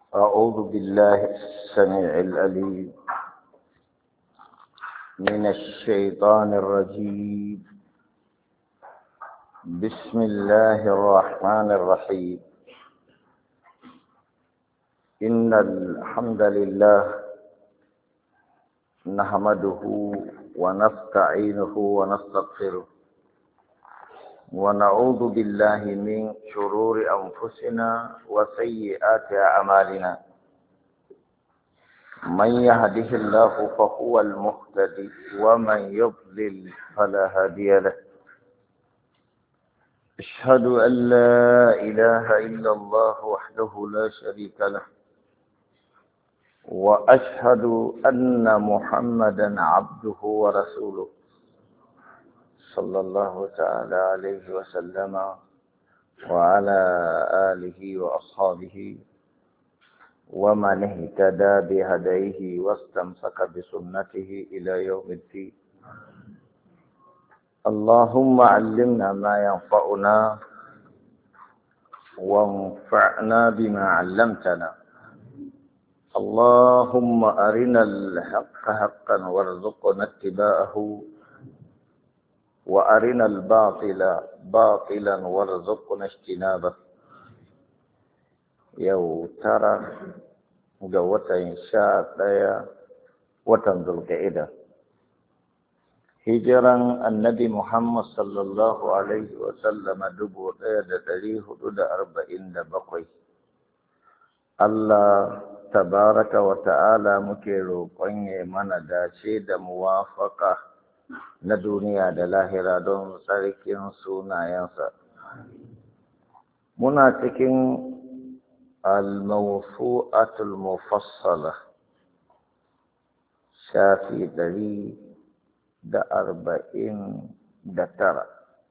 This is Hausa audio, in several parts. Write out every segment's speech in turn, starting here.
أعوذ بالله السميع العليم من الشيطان الرجيم. بسم الله الرحمن الرحيم. إن الحمد لله نحمده ونستعينه ونستغفره ونعوذ بالله من شرور أنفسنا وسيئات أعمالنا. من يهده الله فهو المهتدي ومن يضلل فلا هادي له. أشهد أن لا إله إلا الله وحده لا شريك له، وأشهد أن محمدا عبده ورسوله صلى الله تعالى عليه وسلم وعلى آله وأصحابه ومن اهتدى بهديه واستمسك بسنته إلى يوم الدين. اللهم علمنا ما ينفعنا وانفعنا بما علمتنا. اللهم أرنا الحق حقا وارزقنا اتباعه، وأرنا الباطل باطلا وارزقنا اجتنابه. Yau tara ga watan 11 watan Zulqa'ida, hijiran annabi Muhammad sallallahu alaihi wa sallama 1447. Allah tabaraka wa ta'ala muke roƙon ya mana dace da muwafaka na duniya da lahira don tsarkin sunayensa. Muna cikin الموسوعة المفصلة شافي 149.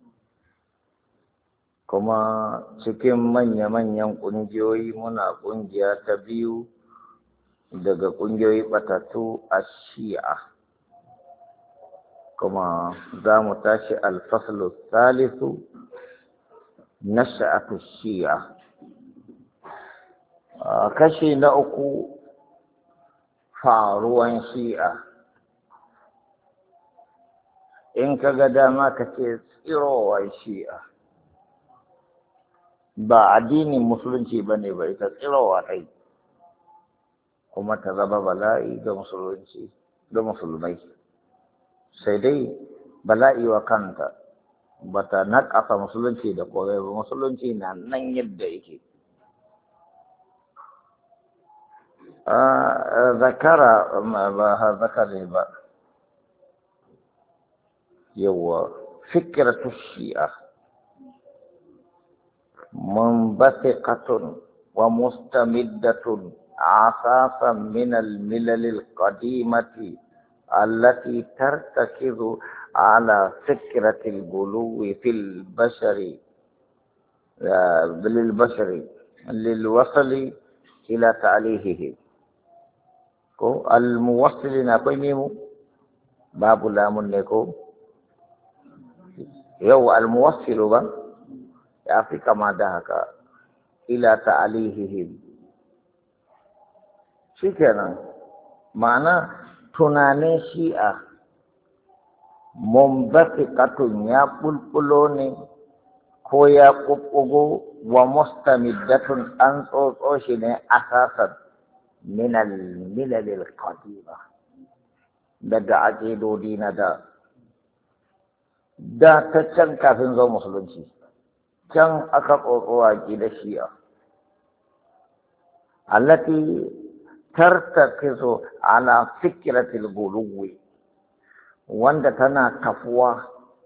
kuma cikin manya-manyan ƙungiyoyi muna ƙungiya ta biyu daga ƙungiyoyi batattu a shi'a, kuma za mu tashi alfaslu salisu nasha'atu shi'a. Kashi na uku, faruwan shi'a. In ka ga dama ka ce tsirowar shi'a, ba addinin musulunci ba ne ba, ita tsirowa ɗai kuma ta zama bala'i ga musulunci ga musulmai. Sai dai bala'i wa kanta ba ta naƙasa musulunci da kowai ba, musulunci na nan yadda yake. ذكر فكرة الشيعة منبثقة ومستمدة أساسا من الملل القديمة التي ترتكز على فكرة الغلو في للبشر للوصل إلى تعليهه. ko almuwassil na akwai memo babu lamun ne ko yau almuwassil ba ya fi kama da haka, ila ta'alihihim. Shikenan ma'ana tunanin shi'a mumbatiqatun ya bulbulo ne ko ya ƙuƙƙugo wa mustamiddatun an tsotso shi ne asasan min al-milal al-qadima, daga aƙidodi na da ta can kafin zo musulunci. Can aka tsotso aƙidar shi'a allati tartakizu ala fikratil guluwi, wanda tana kafuwa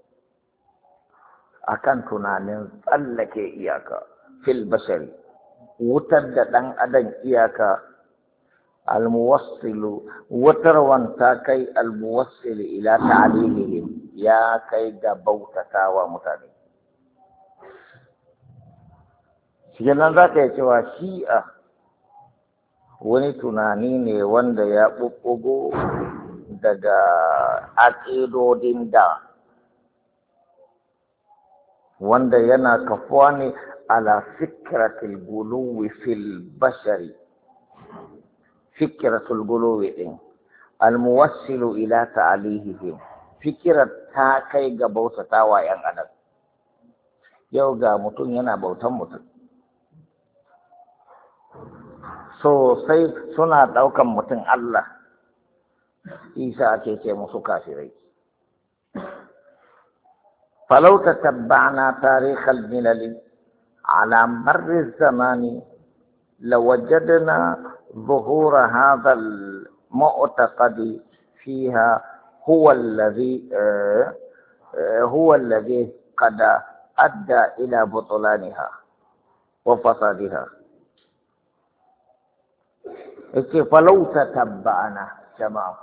akan tunanin tsallake iyaka fil bashari, wutar da ɗan adam iyaka. Almuwassilu wutarwan ta kai almuwassilu ila ta'alihihim, ya kai ga bautatawa mutane. Shi nan za ka yi cewa shi'a wani tunani ne wanda ya ɓuɓɓugo daga aƙidodin da, wanda yana kafuwa ne ala fikratil guluwi fil bashari, fikratul guluwi din almuwassilu ila ta'alihihim fikirar ta kai ga bautatawa yan adam yau ga mutum yana bautan mutum sosai suna ɗaukan mutum Allah isa ake ce musu kafirai falau tatabba'na tarikhal milali ala marri zamani lawajadna ظهور هذا المعتقد فيها هو الذي قد أدى إلى بطلانها وفسادها. فلو تتبعنا جماعة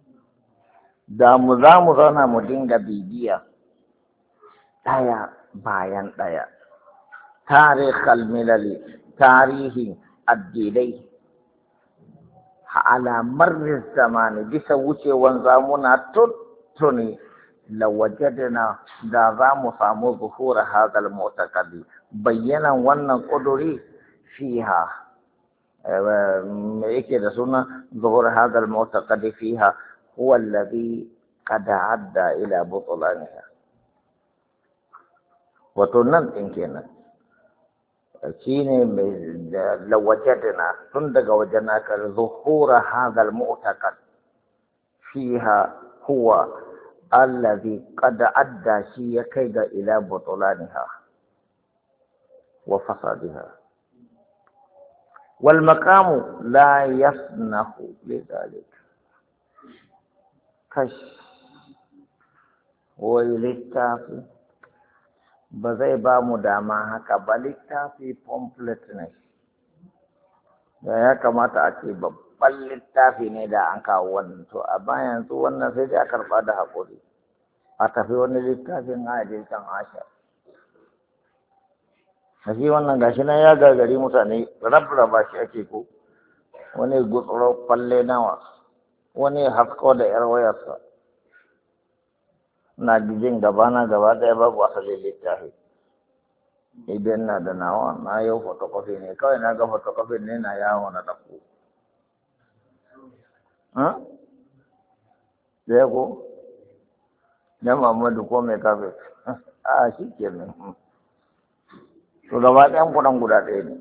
za mu zauna mu dinga bibiya ɗaya bayan ɗaya tarihal milali tarihin addinai ala marrin zamani bisa wucewan zamuna tuttuni lawajadna da za mu samu zuhura hadal mu'taqadi bayyanan wannan kuduri fiha me yake da suna zuhura hadal mu'taqadi fiha huwa alladhi qad adda ila butlaniha wato nan din kenan shine mai lawajadna tun daga wajen aka zuhura hadal mu'taqad fiha huwa alladhi qad adda shi ya kai ga ila butulaniha wa fasadiha wal maqamu la yasnahu lidhalik kash wai littafi ba zai ba mu dama haka ba littafi pamphlet ne da ya kamata a ce babban littafi ne da an kawo wannan to a bayan su wannan sai dai a karɓa da haƙuri a tafi wani littafin ajin can asha a shi wannan gashi nan ya gagari mutane raba shi ake ko wani gutsuro falle nawa wani hasko da yar wayarsa na jin gaba ɗaya babu asalin littafi idan na da nawa na yau photocopy ne kawai na ga photocopy ne na yawo na ɗauko zai ko na Muhammadu ko mai kafe a shi ke nan to gaba ɗayan kuɗin guda ɗaya ne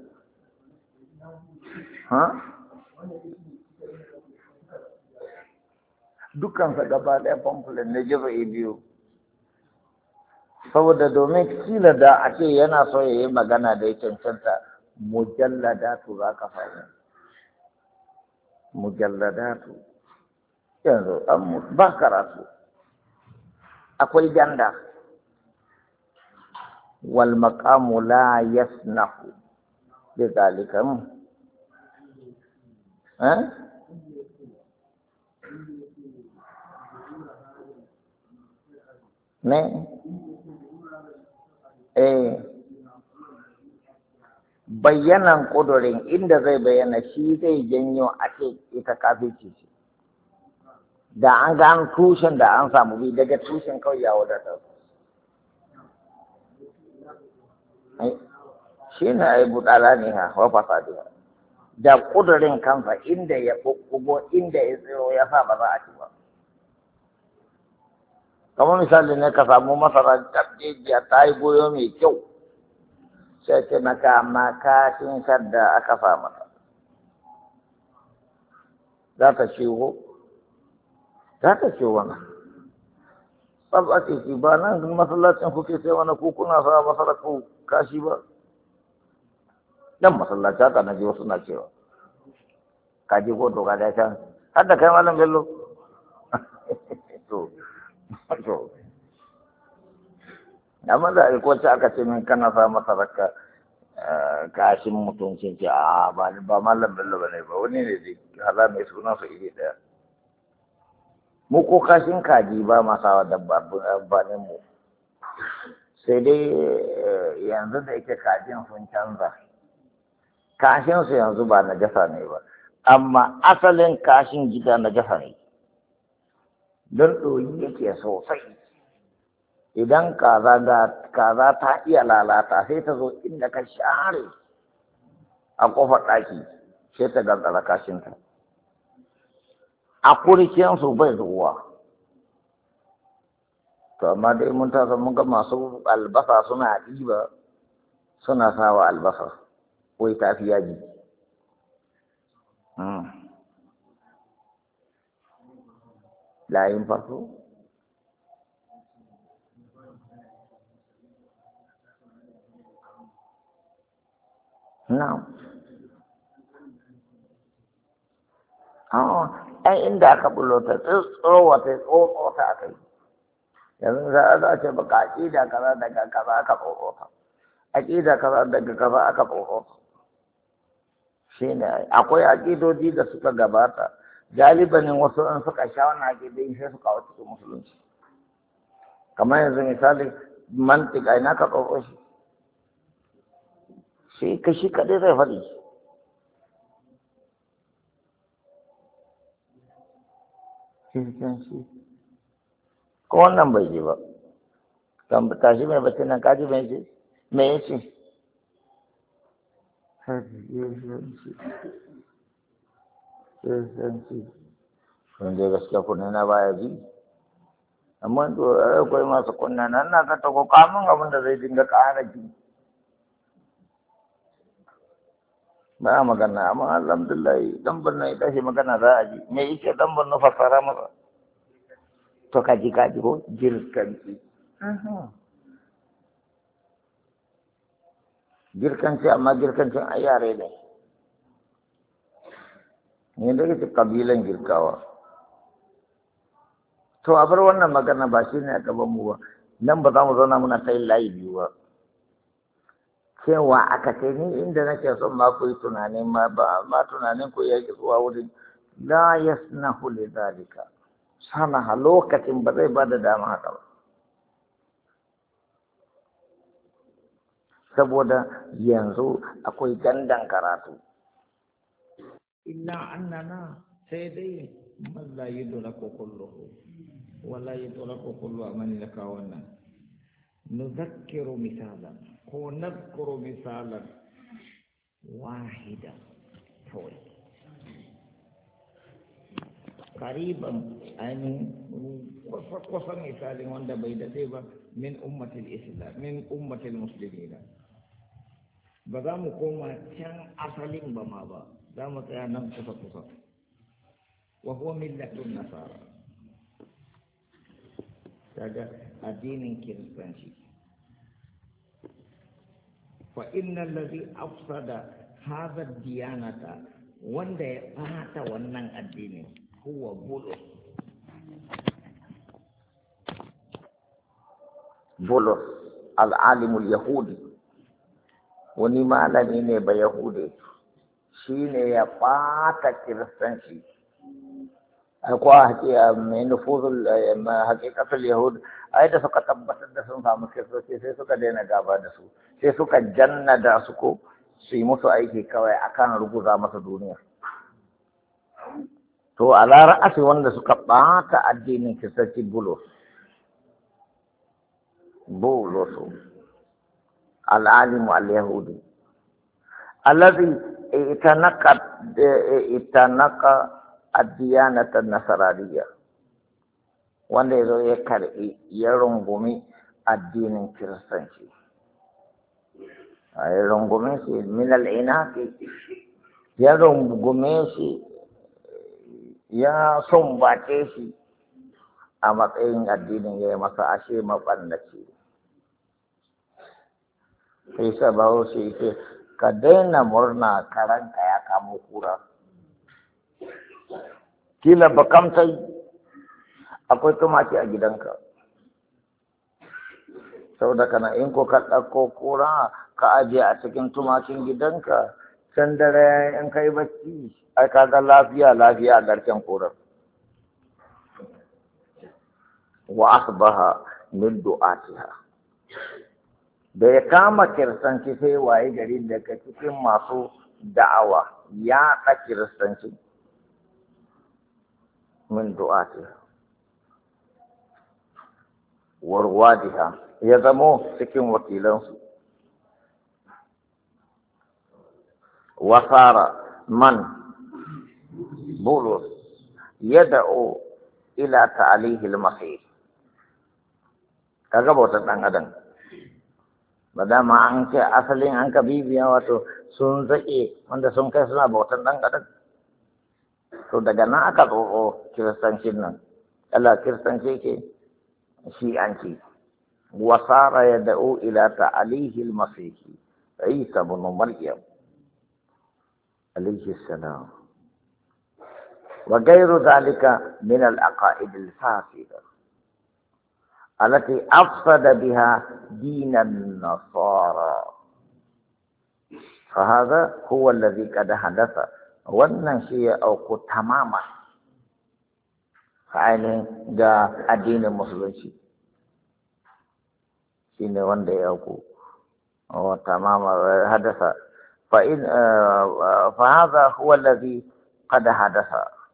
dukkansa gaba ɗaya pamphlet na jifa'i biyu saboda domin kila da a ce yana so ya yi magana da ya cancanta mujalladatu za ka fahimta mujalladatu yanzu ba karatu akwai ganda wal maqamu la yasnahu bi zalika ne bayyanan kudurin inda zai bayyana shi zai janyo a ce ita kafirci ce da an gano tushen da an samu bi daga tushen kawai ya wadatar shi ne a yi buɗala ne ha wa fasadiya da kudurin kansa inda ya ɓuɓɓugo inda ya tsiro ya sa ba za a ci ba kamar misali ne ka samu masara dabjejiya ta yi goyo mai kyau sai ce maka amma kashin sadda aka sa mata za ta ciwo mana tsab ake ci ba nan masallacin kuke sai wani kuna sa masara ku kashi ba dan masallaci haka na ji wasu na cewa kaji ko to ka da can har da kai malam bello to amma da alkoci aka ce min kana sa masa raka kashin mutuncin ce a ba malam bello ba ne ba wani ne zai hala mai suna su iri daya mu ko kashin kaji ba masa wa dabbanin mu sai dai yanzu da yake kajin sun canza kashin su yanzu ba na jasa ne ba amma asalin kashin gida na jasa ne don ɗoyi yake sosai idan kaza ta iya lalata sai ta zo inda ka share a ƙofar ɗaki sai ta gantsara kashinta a kurkiyansu bai zuwa. To amma dai mun tasa mun ga masu albasa suna ɗiba suna sawa albasa wai ta fi yaji. Layin farko? Na'am. Ai inda aka bulo ta tsoro ta tsoro ta aka yi. Yanzu za a ce baka aƙida kaza daga kaza aka tsoro ta. Aƙida kaza daga kaza aka tsoro ta. Shi ne akwai aƙidoji da suka gabata. Galibanin wasu in suka sha wannan aƙidai sai suka kawo cikin musulunci. Kamar yanzu misali mantik ai na ka tsoro shi. Shi kashi kaɗai zai faɗi. Ko wannan bai je ba. Kan tashi mai bacci nan kaji mai je? Me ya ce? Sun je gaskiya kunna na baya bi. Amma to akwai masu kunna nan na ka tako kamun abin da zai dinga ƙara ji. Ba a magana amma alhamdulillah dan Borno ya tashi magana za a ji. Me yake dan Borno fassara masa? To kaji ko girkanci. Girkanci amma girkancin ai yare ne. Ni da ke kabilan girkawa. To a bar wannan magana ba shi ne a gaban mu ba. Nan ba za mu zauna muna ta yin layi biyu ba. Cewa aka ce ni inda nake son ma ku yi tunanin ma tunanin ku ya ki zuwa wurin la yasnahu li zalika. Sanaha lokacin ba zai ba da dama haka ba. Saboda yanzu akwai gandan karatu. Illa annana sai dai man la yudraku kulluhu wa la yudraku kullu man laka wannan. Nuzakkiru misalan ko nadhkuru misalan wahida kawai. Kariban ainihin kusan misalin wanda bai daɗe ba min ummatil islam min ummatil muslimina. Ba za mu koma can asalin ba ma ba, za mu tsaya nan kusa-kusa. Wa huwa millatun nasara. Daga addinin kiristanci. Fa innal ladhi afsada hadha diyanata wanda ya ɓata wannan addinin huwa Bulus. Bulus al-alimul yahudi. Wani malami ne ba Yahude, shi ne ya ɓata kiristanci. Akwai mai nufuzul haƙiƙatul Yahud, ai da suka tabbatar da sun samu kiristoci sai suka daina gaba da su, sai suka jannada su ko su yi musu aiki kawai akan ruguza masa duniya. To a ra'asi wanda suka ɓata addinin kiristanci Bulus. العالم اليهودي الذي اتنقى الديانة النصرانية wanda ya zo ya karɓi ya rungumi addinin kiristanci ya rungume shi min al'inaqi ya rungume shi ya sumbace shi a matsayin addinin ya yi masa ashe maɓannaci. Sai sa bawo shi ce ka daina murna karanka ya kamo kura. Kila bakamtai akwai tumaki a gidanka. Saboda kana in ko ka ɗauko kura ka ajiye a cikin tumakin gidanka can dare in kai bacci ai kaga lafiya a garken kurar. Wa asbaha min du'atiha. Da ya kama kiristanci sai waye gari daga cikin masu da'awa ya ɗa kiristanci min du'atiha warwadiha ya zamo cikin wakilansu wasara man Bulus yad'u ila ta'alihi al-masih. Kaga bautar ɗan adam. Ba dama an ce asalin an ka bibiya wato sun zaƙe wanda sun kai suna bautar ɗan adam. To daga nan aka tsoro kiristancin nan. Allah kiristanci ke shi'anci. Wasara yad'u ila ta'alihi al-masih. Isa ibn Maryam عليه السلام وغير ذلك من العقائد الفاسدة التي أفسد بها دين النصارى فهذا هو الذي قد حدث والنشيء أو تماما فعليه جاء الدين المسلم شيء وندي أو تماما حدث فهذا هو الذي قد حدث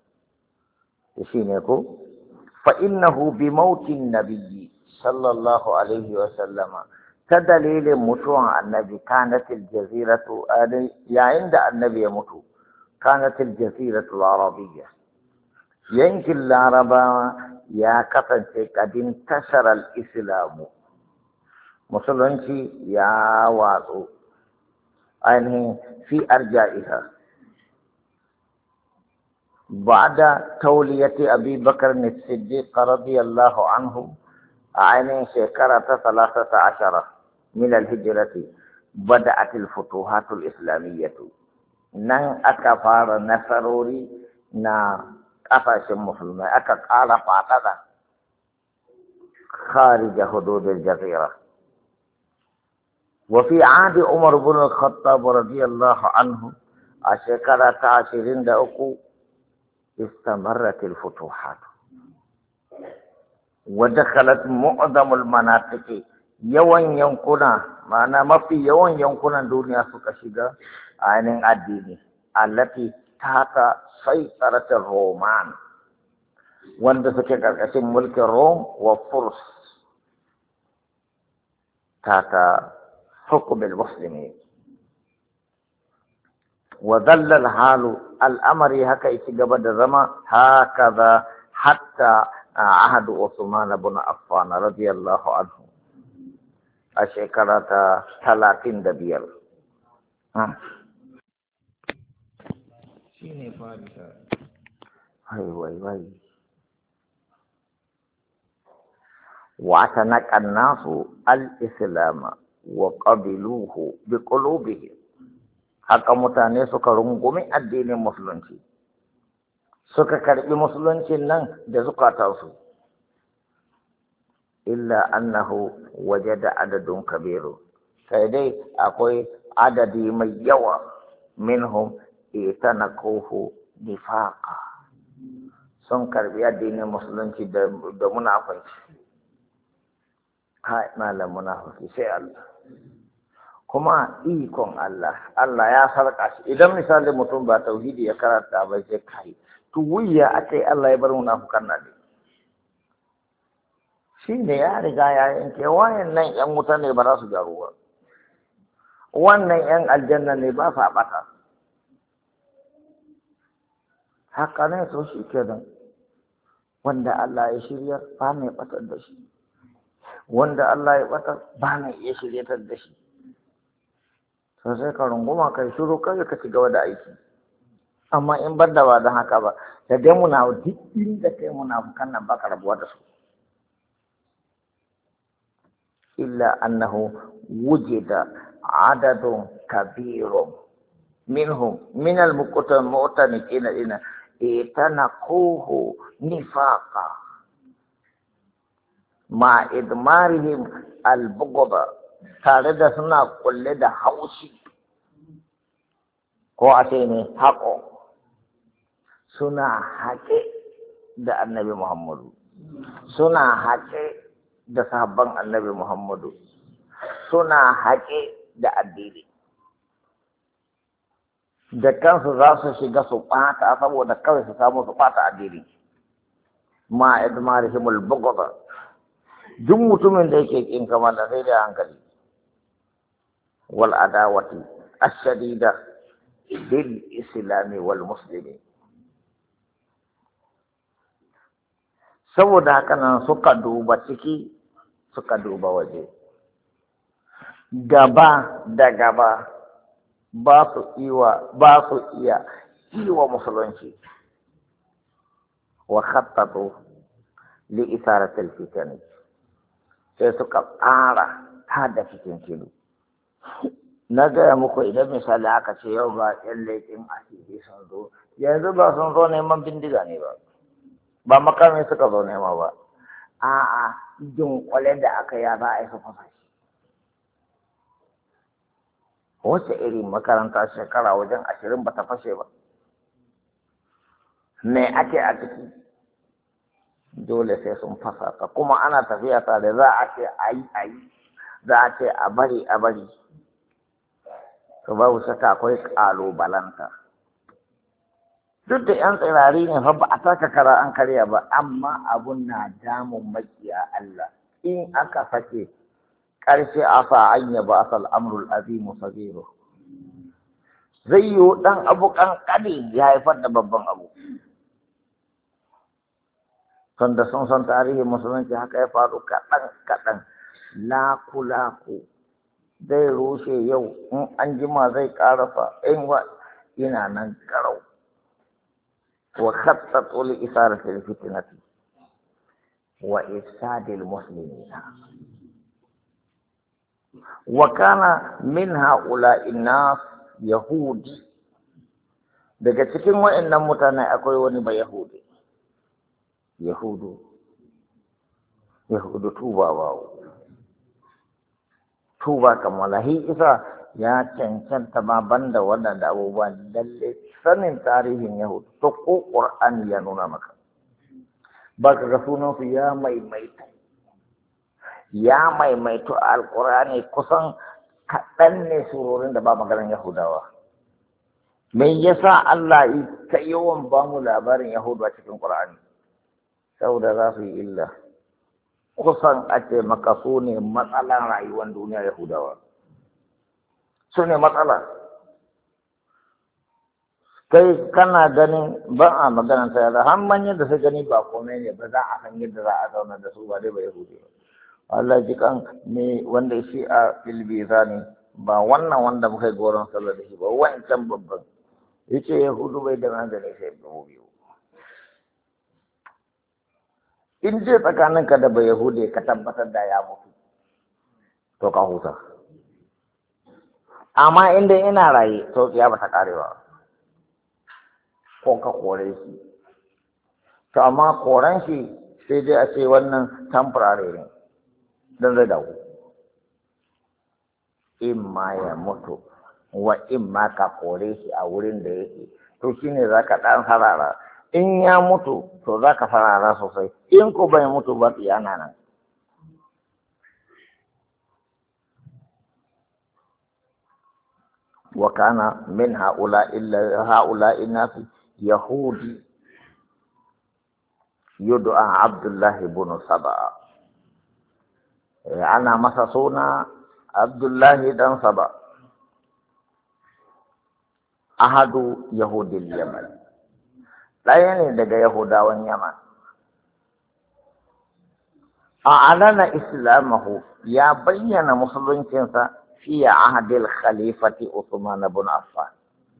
فإنه بموت النبي صلى الله عليه وسلم كدليل متوع النبي كانت الجزيرة عند النبي يموت كانت الجزيرة العربية ينكي العرب يا كفن قد انتشر الإسلام مسلمين يا واضو أنه في أرجائها بعد تولية أبي بكر الصديق رضي الله عنه عن شكرة 13 من الهجرة بدأت الفتوحات الإسلامية نن أكفار نصروري نا قفش المسلمين أكقال فاتدا خارج حدود الجزيرة وفي عهد عمر بن الخطاب رضي الله عنه أشكرة 23 استمرت الفتوحات ودخلت معظم المناطق يوان ينكونا معنى ما في يوان ينكونا دنيا سكشيغا عين الدين التي تحت سيطرة الرومان وند سكيكا اسم ملك الروم وفرس تحت حكم المسلمين وظل الحال الأمر هكا يتجبد الزمان هكذا حتى عهد عثمان بن عفان رضي الله عنه الشكرة 35 شيني فارسة هاي واعتنق الناس الإسلام وقبلوه بقلوبهم haka mutane suka rungumi addinin musulunci suka karbi musuluncin nan da zukatansu illa annahu wajada adadun kabiru sai dai akwai adadi mai yawa minhum itanaquhu nifaqa sun karbi addinin musulunci da munafici kai malam munafiki sai Allah kuma ikon Allah ya sarƙa shi idan misali mutum ba tauhidi ya karanta ba sai kai to wuya akai Allah ya bar munafukan nan shi ne ya riga ya yanke wayannan yan wuta ne ba za su gyaru ba wannan yan aljanna ne ba sa bata haka ne so shi kenan wanda Allah ya shirya ba mai batar da shi wanda Allah ya batar ba mai iya shiryatar da shi sai ka runguma kai shiru kai ka ci gaba da aiki amma in bar da ba don haka ba da dai muna duk inda kai munafukan nan baka rabuwa da su illa annahu wujida adadun kabirun minhum min al-muqtaniqina itanaquhu nifaqa ma idmarihim al-bughda tare da suna kulle da haushi ko a ce ne haƙo suna haƙe da annabi Muhammadu suna haƙe da sahabban annabi Muhammadu suna haƙe da addini da kansu za su shiga su ɓata saboda kawai su samu su ɓata addini ma idmarihimul bughda duk mutumin da yake kin kamar da sai da hankali wal adawati ashadida bil islami wal muslimin saboda haka nan suka duba ciki suka duba waje, gaba da gaba ba su iya iwa musulunci. Wa khattatu li isaratil fitani, sai suka tsara ta da cikin kilo. Na gaya muku idan misali aka ce yau ba yan laifin asiri sun zo, yanzu ba sun zo neman bindiga ne ba makamin suka zo nema ba, a'a dunkwale da aka yi za a yi su fasa shi. Wace irin makaranta shekara wajen 20 ba ta fashe ba? Me ake a ciki? Dole sai sun fasa ta, kuma ana tafiya tare, za a ce a yi, za a ce a bari. To babu shakka akwai ƙalubalanta. Duk da ‘yan tsirari ne fa ba a taka kara an karya ba, amma abun na damun makiya Allah. In aka sake ƙarshe a sa an yaba asal amrul azimu sabiru. Zai yi ɗan abu ƙanƙani ya haifar da babban abu. Tunda sun san tarihin musulunci haka ya faru kaɗan, laku. Zai rushe yau, in an jima zai ƙarafa, ina nan ƙarau. Wa khattatu li isaratil fitnati wa ifsadil muslimina. Wa kana min ha'ula'i nas yahudi, daga cikin wa'annan mutane akwai wani ba yahudi. Yahudu tuba kamala hi isa ya cancanta ma banda wannan da abubuwa lalle sanin tarihin Yahudu to ko Qur'ani ya nuna maka. Baka ga sunan su ya maimaito Al-Qur'ani kusan kaɗan ne surorin da ba maganar Yahudawa. Me yasa Allah ta yawan ba mu labarin Yahudu a cikin Qur'ani? Saboda za su yi illa. Kusan a ce maka su ne matsalan rayuwar duniya Yahudawa. Su ne matsala. Kai kana ganin ba a maganar ta yada, har manyan da su gani ba komai ne ba, za a san yadda za a zauna da su ba dai ba Yahudi ba. Allah ji kan ne wanda shi a filbiza ne, ba wannan wanda muka yi goron sallar da shi ba, wancan babban. Yace Yahudu bai da magani sai biyu. In je tsakaninka da bai Yahude ka tabbatar da ya mutu, to ka huta. Amma inda ina raye, to ya ba ta karewa, ko ka kore shi. To amma koren shi sai dai a ce wannan temporary ne, don zai dawo. In ma ya mutu, wa in ma ka kore shi a wurin da yake, to shine za ka ɗan harara. In ya mutu, to za ka farara sosai. In ko bai mutu ba, yana nan. Wa kana min ha'ula'i nasi Yahudi yud'a Abdullah ibn Saba. Ana masa suna Abdullah dan Saba. Ahadu Yahudil Yaman. Ɗaya ne daga Yahudawan Yaman. A alana Islamahu ya bayyana musuluncinsa fi ahadil khalifati Uthman ibn Affan.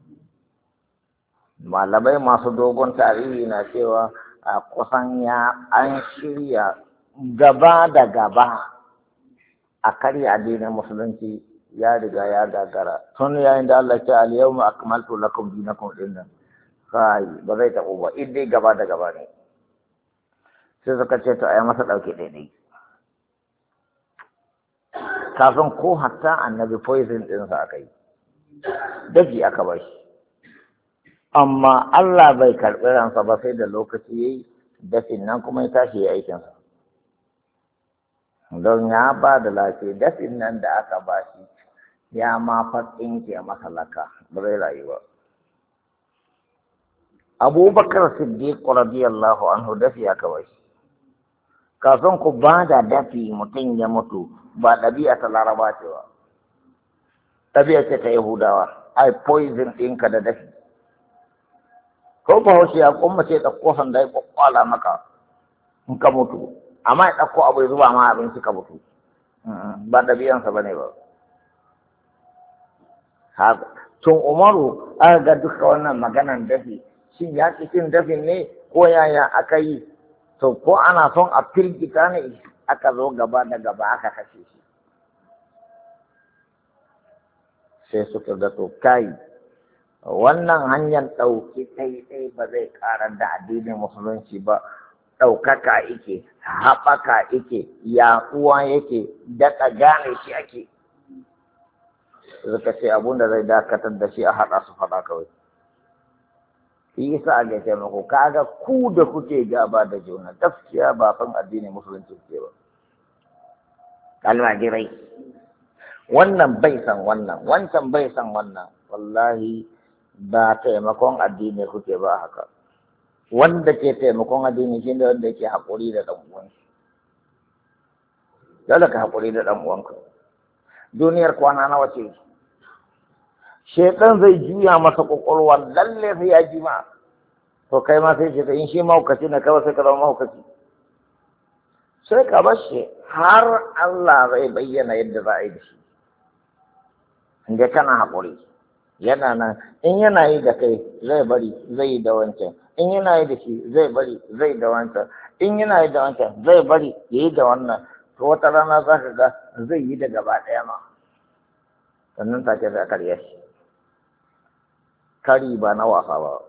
Malamai masu dogon tarihi na cewa a kusan an shirya gaba da gaba a karya addinin musulunci ya riga ya gagara. Tun yayin da Allah ya ce al-yawma akmaltu lakum dinakum dinnan. Kai ba zai taɓo ba, in dai gaba da gaba ne. Sai suka ce to a yi masa ɗauke daidai. Kafin ko hatta annabi poison ɗinsa aka yi, daji aka ba shi. Amma Allah bai karɓi ransa ba sai da lokaci ya yi, dafin nan kuma ya tashi ya aikinsa. Don ya ba da lafiya, dafin nan da aka ba shi ya ma fatsin ke masalaka, ba zai rayu ba. Abubakar Siddiq radiyallahu anhu dafi aka bai. Kafin ku ba da dafi mutum ya mutu ba ɗabi'a ta Laraba ce ba. Ɗabi'a ce ta Yahudawa, ai poison ɗinka da dafi. Ko ba haushi ya kuma ce ɗauko sanda ya kwakwala maka. in ka mutu amma ya ɗauko abu ya zuba ma abinci ka mutu ba ɗabi'ansa ba ne ba. Tun Umaru aka ga duka wannan maganan dafi, shin ya ƙi cin dafin ne ko yaya aka yi? To ko ana son a firgita ne aka zo gaba da gaba aka kashe shi. Sai suka ga to kai wannan hanyar ɗauki ɗai ba zai ƙarar da addinin musulunci ba, ɗaukaka ike, haɓaka ike, yaƙuwa yake, daɗa gane shi ake. Suka ce abun da zai dakatar da shi a haɗa su faɗa kawai. Shi yasa a gaishe muku kaga ku da kuke gaba da juna gaskiya ba san addinin musulunci ke ba. Almajirai wannan bai san wannan, wancan bai san wannan, wallahi ba taimakon addini kuke ba haka. Wanda ke taimakon addini shi ne wanda yake haƙuri da ɗan uwansa. Dole ka haƙuri da ɗan uwanka. Duniyar kwana nawa ce? Shaitan zai juya masa ƙwaƙwalwa lalle sai ya ji ma. To kai ma sai ce in shi mahaukaci na kawai sai ka zama mahaukaci. Sai ka bar shi har Allah zai bayyana yadda za a yi da shi. Inda kana haƙuri. Yana nan in yana yi da kai zai bari zai yi da wancan. In yana yi da shi zai bari zai da wancan. In yana yi da wancan zai bari ya yi da wannan. To wata rana za ka ga zai yi da gaba ɗaya ma. Sannan take da karya shi. Kari ba na wasa ba.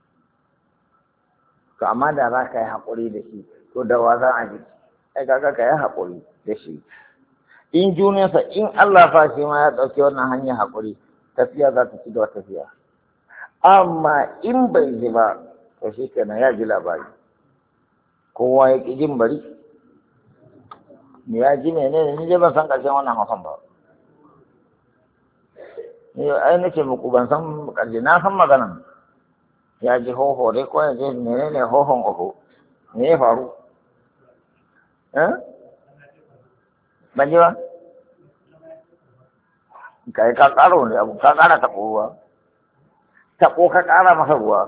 To amma da za ka yi haƙuri da shi, to da wa za a ji? Ai kaga ka yi haƙuri da shi. In junansa in Allah fa shi ma ya ɗauki wannan hanyar haƙuri, tafiya za ta ci da tafiya. Amma in bai ji ba, to shi kenan ya ji labari. Kowa ya ƙi jin bari. Ya ji menene ni dai ban san ƙarshen wannan hausan ba. Ai nace muku ban san ƙarshe, na san maganan. Ya ji hoho dai ko ya ji menene hohon oho. Me ya faru? Ban ji ba? Kai ka ƙaro ne abu, ka ƙara taɓo ruwa. Taɓo ka ƙara masa ruwa.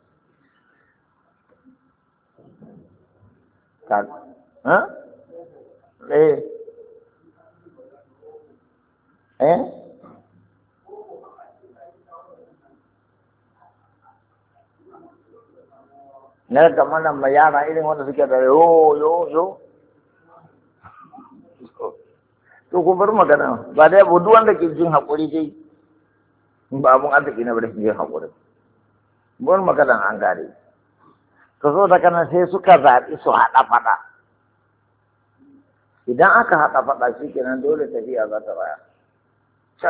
Na ga mana ma yara irin wanda suke da yo. To ku bar magana ba dai duk wanda ke jin haƙuri dai ba abun arziki na bada jin haƙuri. Bar magana an gare. To so da kana sai suka zaɓi su haɗa faɗa. Idan aka haɗa faɗa shi kenan dole tafiya za ta baya. Cak.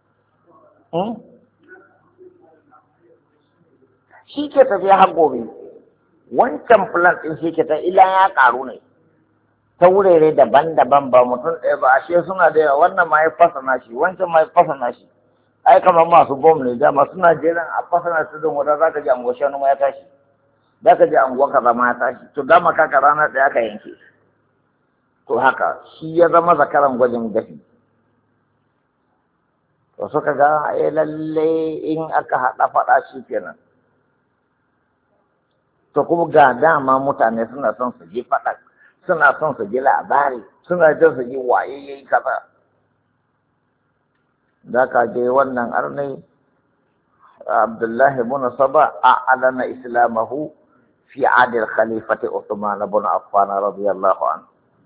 Shi ke tafiya har gobe. Wancan plan ɗin shi ke ta ila ya ƙaru ne ta wurare daban-daban ba mutum ɗaya ba ashe suna da yawa wannan ma ya fasa nashi wancan ma ya fasa nashi ai kamar masu bom ne dama suna jiran a fasa nashi don wata za ka ji anguwa shanu ma ya tashi za ka ji anguwa kaza ma ya tashi to dama kaka rana ɗaya ka yanke to haka shi ya zama zakaran gwajin dafi to suka ga lalle in aka haɗa faɗa shi kenan. To kuma ga dama mutane suna son su ji faɗa, suna son su ji labari, suna jin su ji waye yayi kaza. Da ka je wannan arnai Abdullahi ibn Saba a'lana islamahu fi adil khalifati Uthman ibn Affan radiyallahu anhu.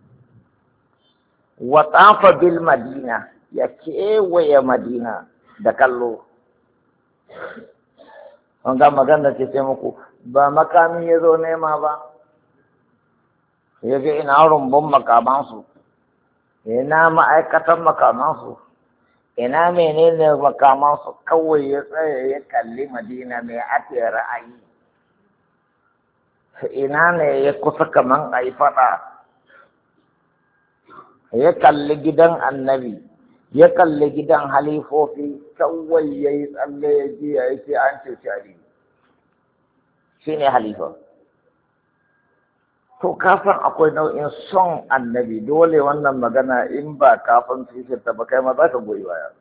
Wa tafa bil Madina ya kewaye Madina da kallo. An ga magana ce sai muku ba makami ya zo nema ba, ya ga ina rumbun makamansu, ina ma'aikatan makamansu, ina menene makamansu kawai ya tsaye ya kalli Madina mai ake ra'ayi, ina ne ya kusa kaman a yi faɗa, ya kalli gidan annabi, ya kalli gidan halifofi kawai ya yi tsalle ya ji ya yi ce an cuci Ali. Shi ne halifa. To kafin akwai nau'in son annabi dole wannan magana in ba kafin tushen ba kai ma za ka goyi baya.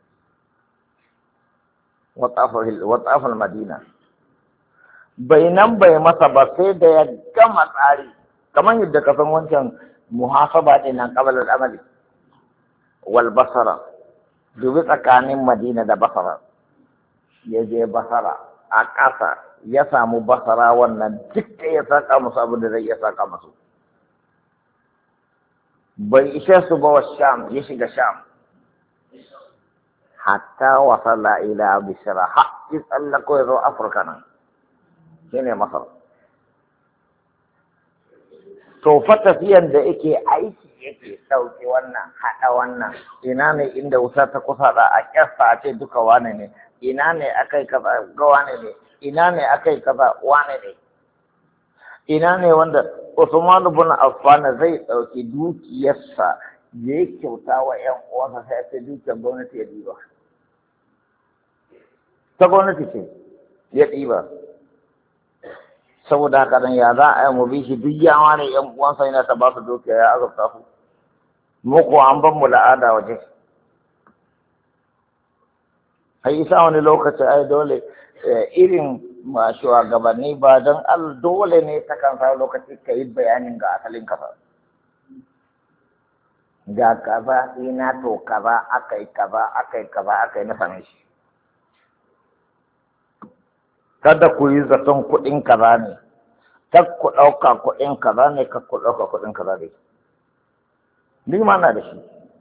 Watsafar Madina. Bai nan bai masa ba sai da ya gama tsari kamar yadda ka san wancan muhasaba ɗin nan qabla al-amali wal basara, dubi tsakanin Madina da Basra, ya je Basra a ƙasa ya samu Basra wannan duk ya saka musu abin da zai iya saka musu, bai ishe su ba wa Sham, ya shiga Sham hatta wasala ila Bisra, haƙƙi tsallako ya zo Afirka nan shine Masar. To fa tafiyan da yake aiki yake ɗauke wannan haɗa wannan, ina ne inda wuta ta kusa da a ƙyasta a ce duka wane ne, ina ne akai kaza ga wane ne, ina ne akai kaza wane ne, ina ne wanda Usman ibn Affan zai ɗauki dukiyarsa ya yi kyauta wa ƴan uwansa sai ce dukiyar gwamnati ya ɗiba, ta gwamnati ce ya ɗiba. Saboda haka nan ya za a yi mu bi shi duk yawa ne ƴan uwansa yana ta ba su dukiya ya azurta su, mu ko an ban mu la'ada waje. Ai isa wani lokaci ai dole irin shugabanni ba don dole ne ta kan sa lokaci ka yi bayanin ga asalin kasa. Ga kaza ina to kaza akai kaza akai kaza akai na same shi. Kada ku yi zaton kuɗin kaza ne, kar ku ɗauka kuɗin kaza ne, kar ku ɗauka kuɗin kaza ne. Ni ma na da shi.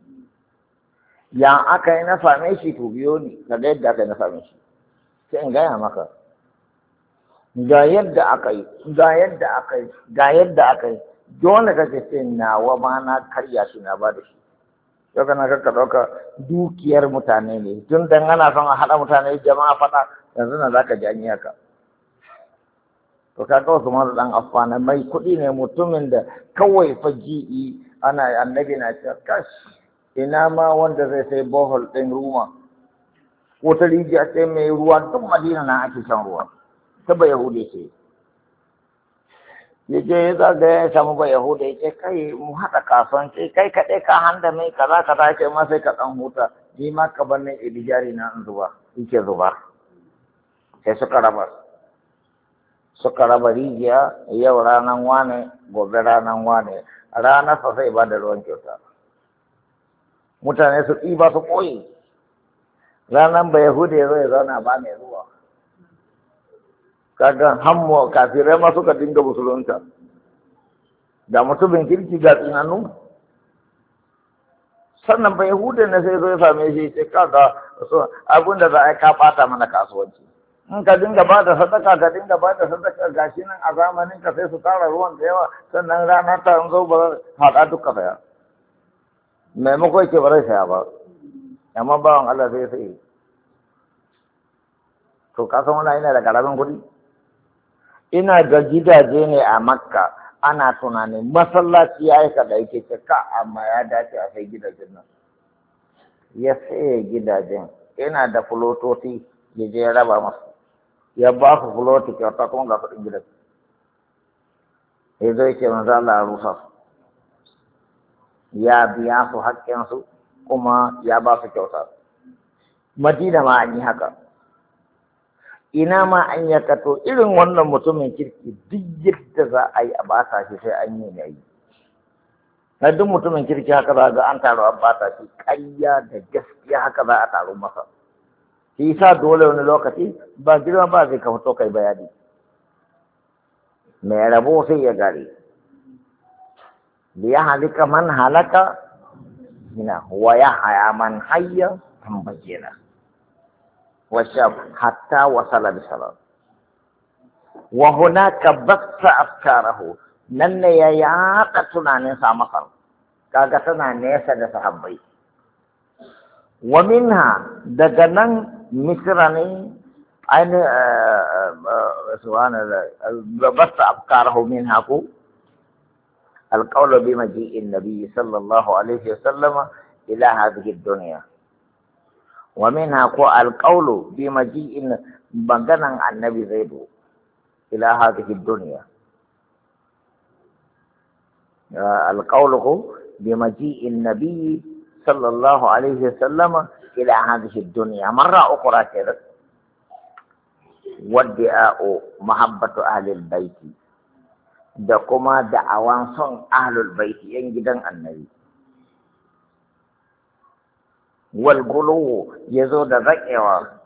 Ya aka yi na same shi to biyo ni, ka ga yadda aka yi na same shi. Sai in gaya maka. Ga yadda aka yi, ga yadda aka yi, ga yadda aka yi. Dole ka ce sai nawa ma na karya shi na ba da shi. Yau kana ka ɗauka dukiyar mutane ne, tun dan ana son a haɗa mutane jama'a faɗa. Yanzu na za ka ji an yi haka. To ka kawo su masu ɗan afana mai kuɗi ne mutumin da kawai fa ji'i ana annabi na cewa kash ina ma wanda zai sai bohol ɗin ruwa ko ta rijiya sai mai ruwa duk Madina na ake shan ruwa ta ba Yahude ce. Ya je ya zagaya ya samu ba Yahude ya ce kai mu haɗa kasuwanci kai kaɗai ka handa mai kaza kaza ce ma sai ka ɗan huta ni ma ka bar nan jari na in zuba yake zuba. Sai suka raba rijiya yau ranar wane gobe ranar wane ranar sa sai ba da ruwan kyauta mutane su ɗiba su koyi ranar ba Yahuda ya zo ya zauna ba mai zuwa kaga hammo kafirai ma suka dinga musulunta da mutumin kirki ga tsinanu sannan ba Yahuda ne sai zo ya same shi sai kaga abin da za a yi ka ɓata mana kasuwanci in ka dinga ba da sadaka ka dinga ba da sadaka gashi nan a zamanin ka sai su tara ruwan da yawa sannan rana ta zo ba haɗa duka saya maimako yake ba zai saya ba amma bawan Allah sai sai to ka san wani ina da karamin kuɗi ina ga gidaje ne a Makka ana tunanin masallaci ya yi kaɗa yake ce ka amma ya dace a sai gidajen nan ya saye gidajen ina da fulototi ya je ya raba masu ya ba su fuloti kyauta kuma ga kuɗin gidan ya zai ce manzo Allah rusa ya biya su haƙƙinsu kuma ya ba su kyauta. Madina ma an yi haka ina ma an yi kato irin wannan mutumin kirki duk yadda za a yi a bata shi sai an yi yayi na duk mutumin kirki haka za ga an taru an bata shi ƙarya da gaskiya haka za a taru masa shi sa dole wani lokaci ba girma ba zai ka fito kai bayani mai rabo sai ya gare liya halika man halaka ina wa ya haya man hayya tambajina washab hatta wasala bisalam wa hunaka bassa afkarahu nan ne ya yaɗa tunanin sa masar kaga tana nesa da sahabbai wa minha daga nan misra ne aini subhanallah basta afkarahu minha ku alqawlu bi maji'in nabiy sallallahu alaihi wasallam ila hadhihi ad-dunya wa minha ku alqawlu bi maji'in maganan annabi zaidu ila hadhihi ad-dunya alqawlu bi maji'in nabiy صلى الله عليه وسلم إلى هذه الدنيا مرة أخرى كذا وادعاء محبة أهل البيت da kuma da'awan son ahlul baiti yan gidan annabi. Wal gulu yazo da zakewa.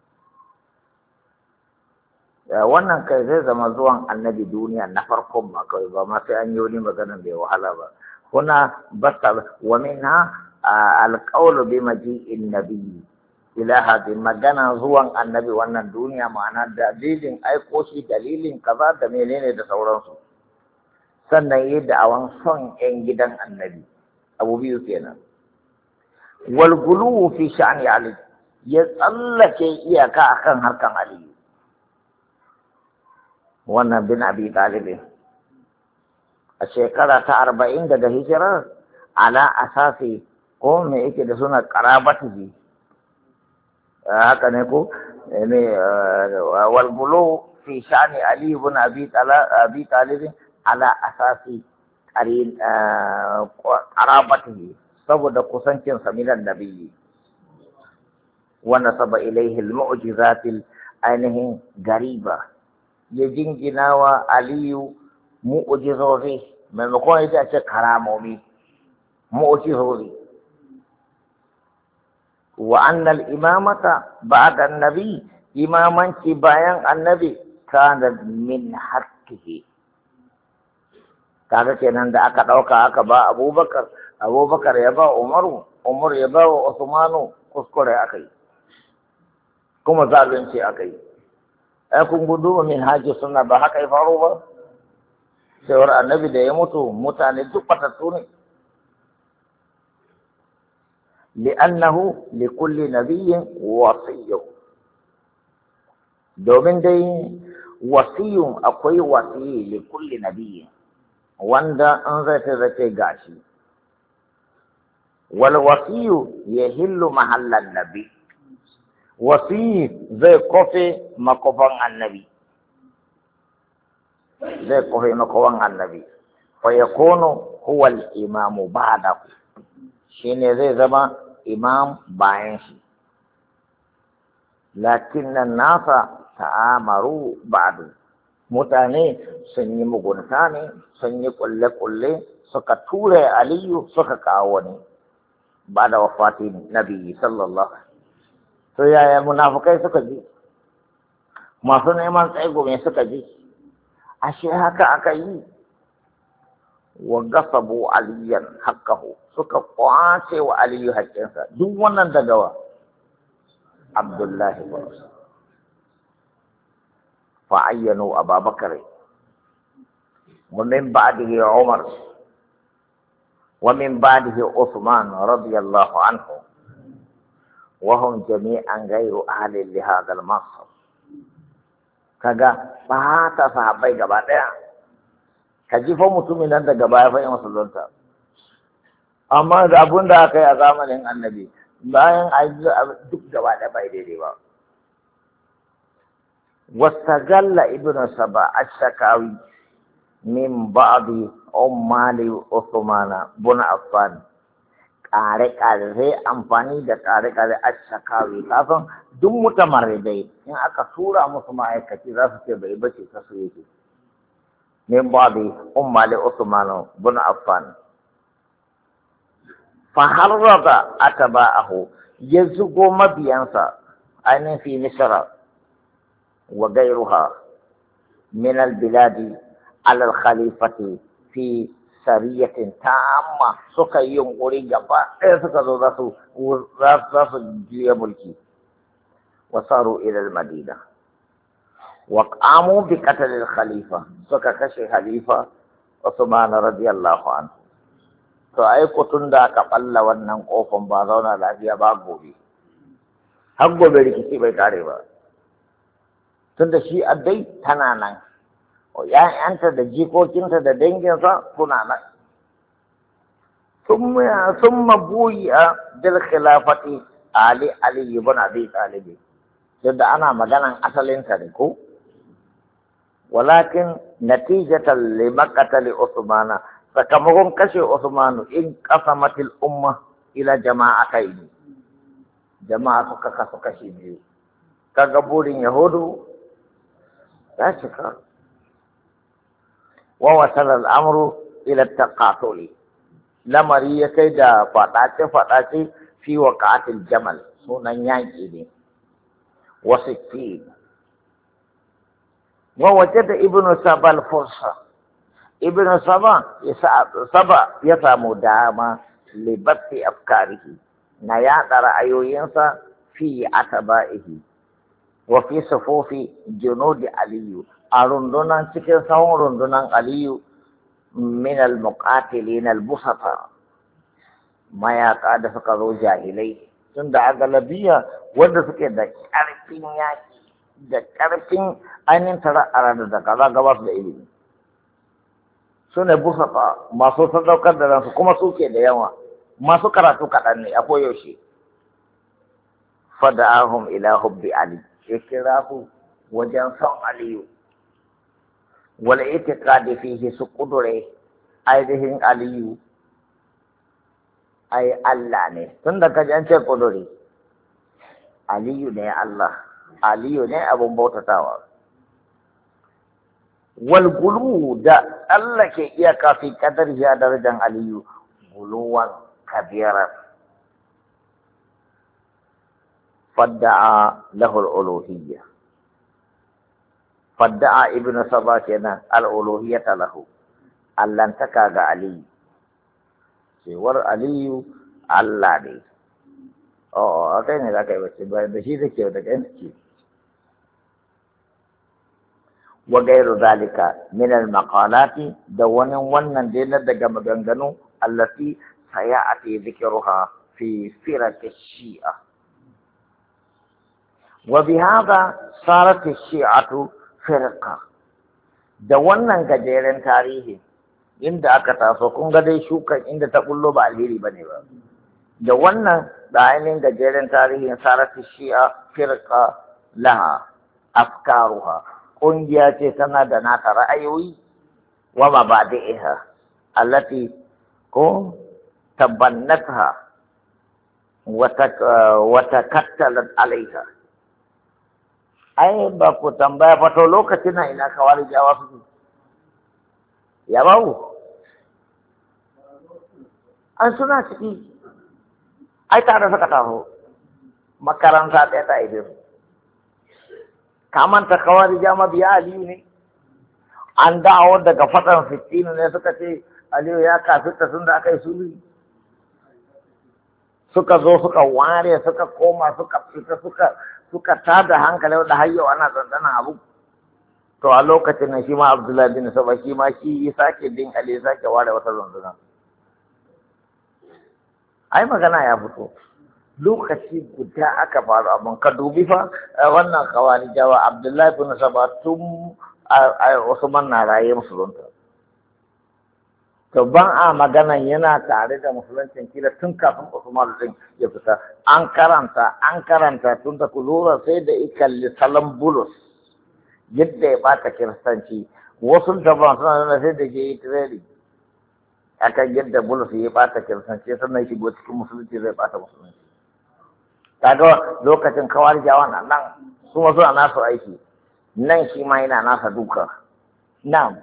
Wannan kai zai zama zuwan annabi duniya na farkon ba kawai ba ma sai an yi wani maganar bai wahala ba. Kuna basta wa minha alqawlu bi maji'in nabiyyi ila hadin magana zuwan annabi wannan duniya ma'ana dalilin aiko shi dalilin kaza da menene da sauransu. Sannan yi da'awan son yan gidan annabi abu biyu kenan. Wal gulu fi sha'ni ali ya tsallake iyaka akan harkan ali wannan bin abi talib a shekara ta 40 daga hijirar ala asasi ko me yake da suna qarabatihi haka ne ko ne wal gulu fi sha'ni ali ibn abi talib ala asasi qarabatihi saboda kusancin samilan nabiyyi wa nasaba ilayhi al-mu'jizatil ainihin gariba ya jingina wa aliyu mu'jizozi maimakon ya ce karamomi mu'jizozi wa anna al-imamata ba'da an-nabi imamanci bayan annabi kana min haqqihi kaga kenan da aka dauka aka ba Abubakar ya ba Umaru, Umar ya ba wa Usmanu kuskure akai. Kuma zalunci akai. Ai kun gudu min haji sunna ba haka ya faru ba. Cewar annabi da ya mutu mutane duk patattu ne. Li'annahu li kulli nabiyyin wasiyyun. Domin dai wasiyun akwai wasiyi li kulli nabiyyin wanda an zai ta zace gashi. والوصي يهل محل النبي وصي زي كوفي مكوفان النبي زي كوفي مكوفان النبي فيكون هو الإمام بعده شيني زي زمان إمام باينشي لكن الناس تآمروا بعده mutane sun yi mugunta ne sun yi kulle-kulle suka ture aliyu suka kawo ne ba da wafatin nabi sallallahu to yaya munafukai suka ji masu neman tsaigo me suka ji ashe haka aka yi wa gasabu aliyan haqqahu suka kwace wa aliyu haƙƙinsa duk wannan daga wa abdullahi fa ayyanu ababakar wa min ba'dihi umar ومن بعده عثمان رضي الله عنه وهم جميعا غير أهل لهذا المنصب kaga ba ta sahabbai gaba daya ka ji fa mutumin nan da gaba ya fa musulunta amma da abun da aka yi a zamanin annabi bayan duk gaba da bai daidai ba wastagalla ibnu saba ash-shakawi min ba'di ummali Uthmana bin Affan ƙare-ƙare sai amfani da ƙare-ƙare a shakawi kafin duk mutamarridai in aka tura musu ma'aikaci za su ce bai bace ta su yake min ba'di ummali Uthmana bin Affan fa harraba atba'ahu ya zugo mabiyansa ainihin fi Misra wa gairuha min al-biladi ala al-khalifati fi sariyatin tamma suka yi yunkuri gaba ɗaya suka zo za su juya mulki wasaru ila al-madina wa qamu bi qatl al-khalifa suka kashe khalifa Usman radiyallahu anhu to ai kutun da aka balla wannan kofan ba zauna lafiya ba gobe har gobe rikici bai kare ba tunda shi addai tana nan ‘ya'yanta da jikokinta da danginsa suna nan. Sun mabuyi a bil khilafati Ali ibn Abi Talib. Yadda ana maganan asalinta ne ko? Walakin natijatan li maqtali Usmana sakamakon kashe Usmanu in qasamatil umma ila jama'atayn. Jama'a suka kasu kashi biyu. Kaga burin Yahudu ya cika. ووصل الأمر إلى التقاتل lamari ya kai da faɗace-faɗace fi waƙatil jamal sunan yaƙi ne wasu fi wawace da ibn sabal fursa ibn saba ya samu dama libatti afkarihi na yaɗa ra'ayoyinsa fi ataba'ihi wa fi sufufi junudi aliyu a rundunan cikin sahun rundunan aliyu min al-muqatilin al-busata mayaka da suka zo jahilai tun da a galabiya wanda suke da ƙarfin yaƙi da ƙarfin ainihin tara da kaza gabas da ilimi su ne busata masu sadaukar da ransu kuma suke da yawa masu karatu kaɗan ne a koyaushe fada'ahum ila hubbi ali ya kira su wajen son aliyu wal itiqadi fihi su kudure ainihin aliyu ai Allah ne tun da kaji an ce kudure aliyu ne Allah aliyu ne abun bautatawa wal gulu da Allah ke iya kafi kadar ya darajan aliyu guluwan kabiran fadda'a lahu al-uluhiyya fadda'a ibnu saba kenan al-uluhiyyata lahu allantaka ga aliyu cewar aliyu Allah ne kai ne za ka yi wacce bayan da shi take da ganci wa gairu zalika min al-maqalati da wannan dai na daga maganganu allati sayati dhikruha fi firaq ash-shi'a wa bihadha sarat ash-shi'atu firqa da wannan gajeren tarihi inda aka taso kun ga dai shukan inda ta bullo ba alheri bane ba da wannan da ainihin gajeren tarihin sarat ash-shi'a firqa laha afkaruha ƙungiya ce tana da nata ra'ayoyi wa mabadi'iha allati ko tabannatha wa takattalat alaiha ai ba ku tambaya fa to lokacin na ina kawari jawa su ya bawo an suna ciki ai tare suka taho makaranta ɗaya ta ibe su kamanta kawari jama biya aliyu ne an dawo daga fatan fitinu ne suka ce aliyu ya kafirta sun da aka yi sulhu suka zo suka ware suka koma suka fita suka tada hankali da har yau ana tsantsanan abu to a lokacin nan shi ma abdullahi bin saba shi ma shi sake bin ali sake ware wata zanzuna ai magana ya fito lokaci guda aka faru abin ka dubi fa wannan kawari jawa abdullahi bin saba tun usman na raye musulunta to ban a maganan yana tare da musuluncin kila tun kafin usman din ya fita an karanta tun da kulura sai da ikalli salam bulus yadda ya bata kiristanci wasu daban suna nuna sai da ke yi tirari akan yadda bulus ya bata kiristanci sannan shigo cikin musulunci zai bata musulunci kaga lokacin kawar jawa na nan su wasu a nasu aiki nan shi ma yana nasa duka nan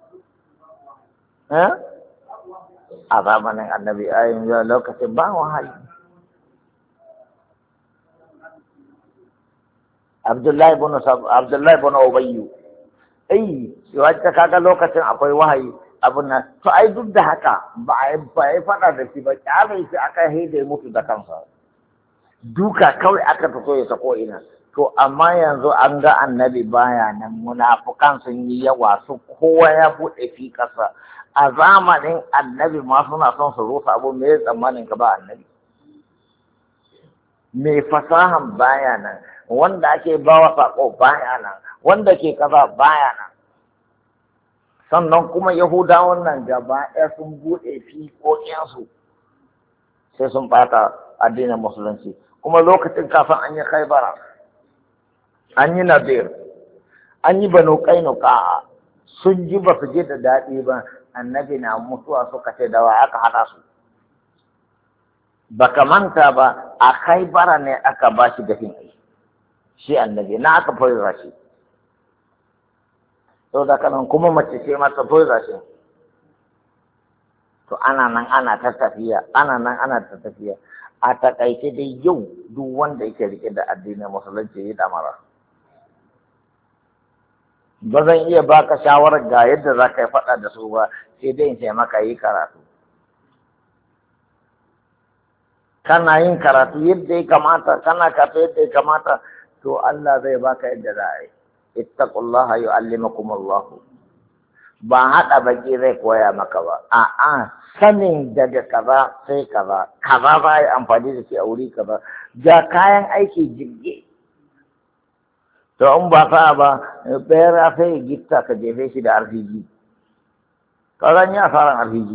a zamanin annabi ayin lokacin ba wahayi abdullahi bin ubayyu wacce kaga lokacin akwai wahayi abun nan to ai duk da haka ba a faɗa da shi ba kyalai shi aka haida ya mutu da kansa duka kawai aka fito ya sako ina to amma yanzu an ga annabi baya nan munafukan sun yi yawa su kowa ya buɗe fi ƙasa a zamanin annabi ma suna son su rusa abu me tsammanin ka ba annabi me fasahan baya nan wanda ake bawa sako baya nan wanda ke kaza baya nan sannan kuma yahudawan nan gaba ɗaya sun buɗe fiƙoƙinsu sai sun ɓata addinin musulunci kuma lokacin kafin an yi khaibara an yi nadir an yi banu kainuka sun ji ba su je da daɗi ba annabi na mutuwa suka ce da wa aka haɗa su baka manta ba a khaibara ne aka ba shi dafin shi annabi na aka fara shi da kanan kuma mace ce mata toza shi to ana nan ana ta tafiya a takaice dai yau duk wanda yake rike da addinin musulunci ya damara ba zan iya baka shawarar ga yadda za ka yi faɗa da su ba sai dai in ce maka yi karatu kana yin karatu yadda ya kamata kana karatu yadda ya kamata to Allah zai baka yadda za a yi ittaqullaha yu'allimakumullah ba haɗa baki zai koya maka ba a'a sanin daga kaza sai kaza kaza za a yi amfani da shi a wuri kaza ga kayan aiki jirgi to in ba sa ba bera sai gitta ka jefe shi da RPG kaza ni asaran RPG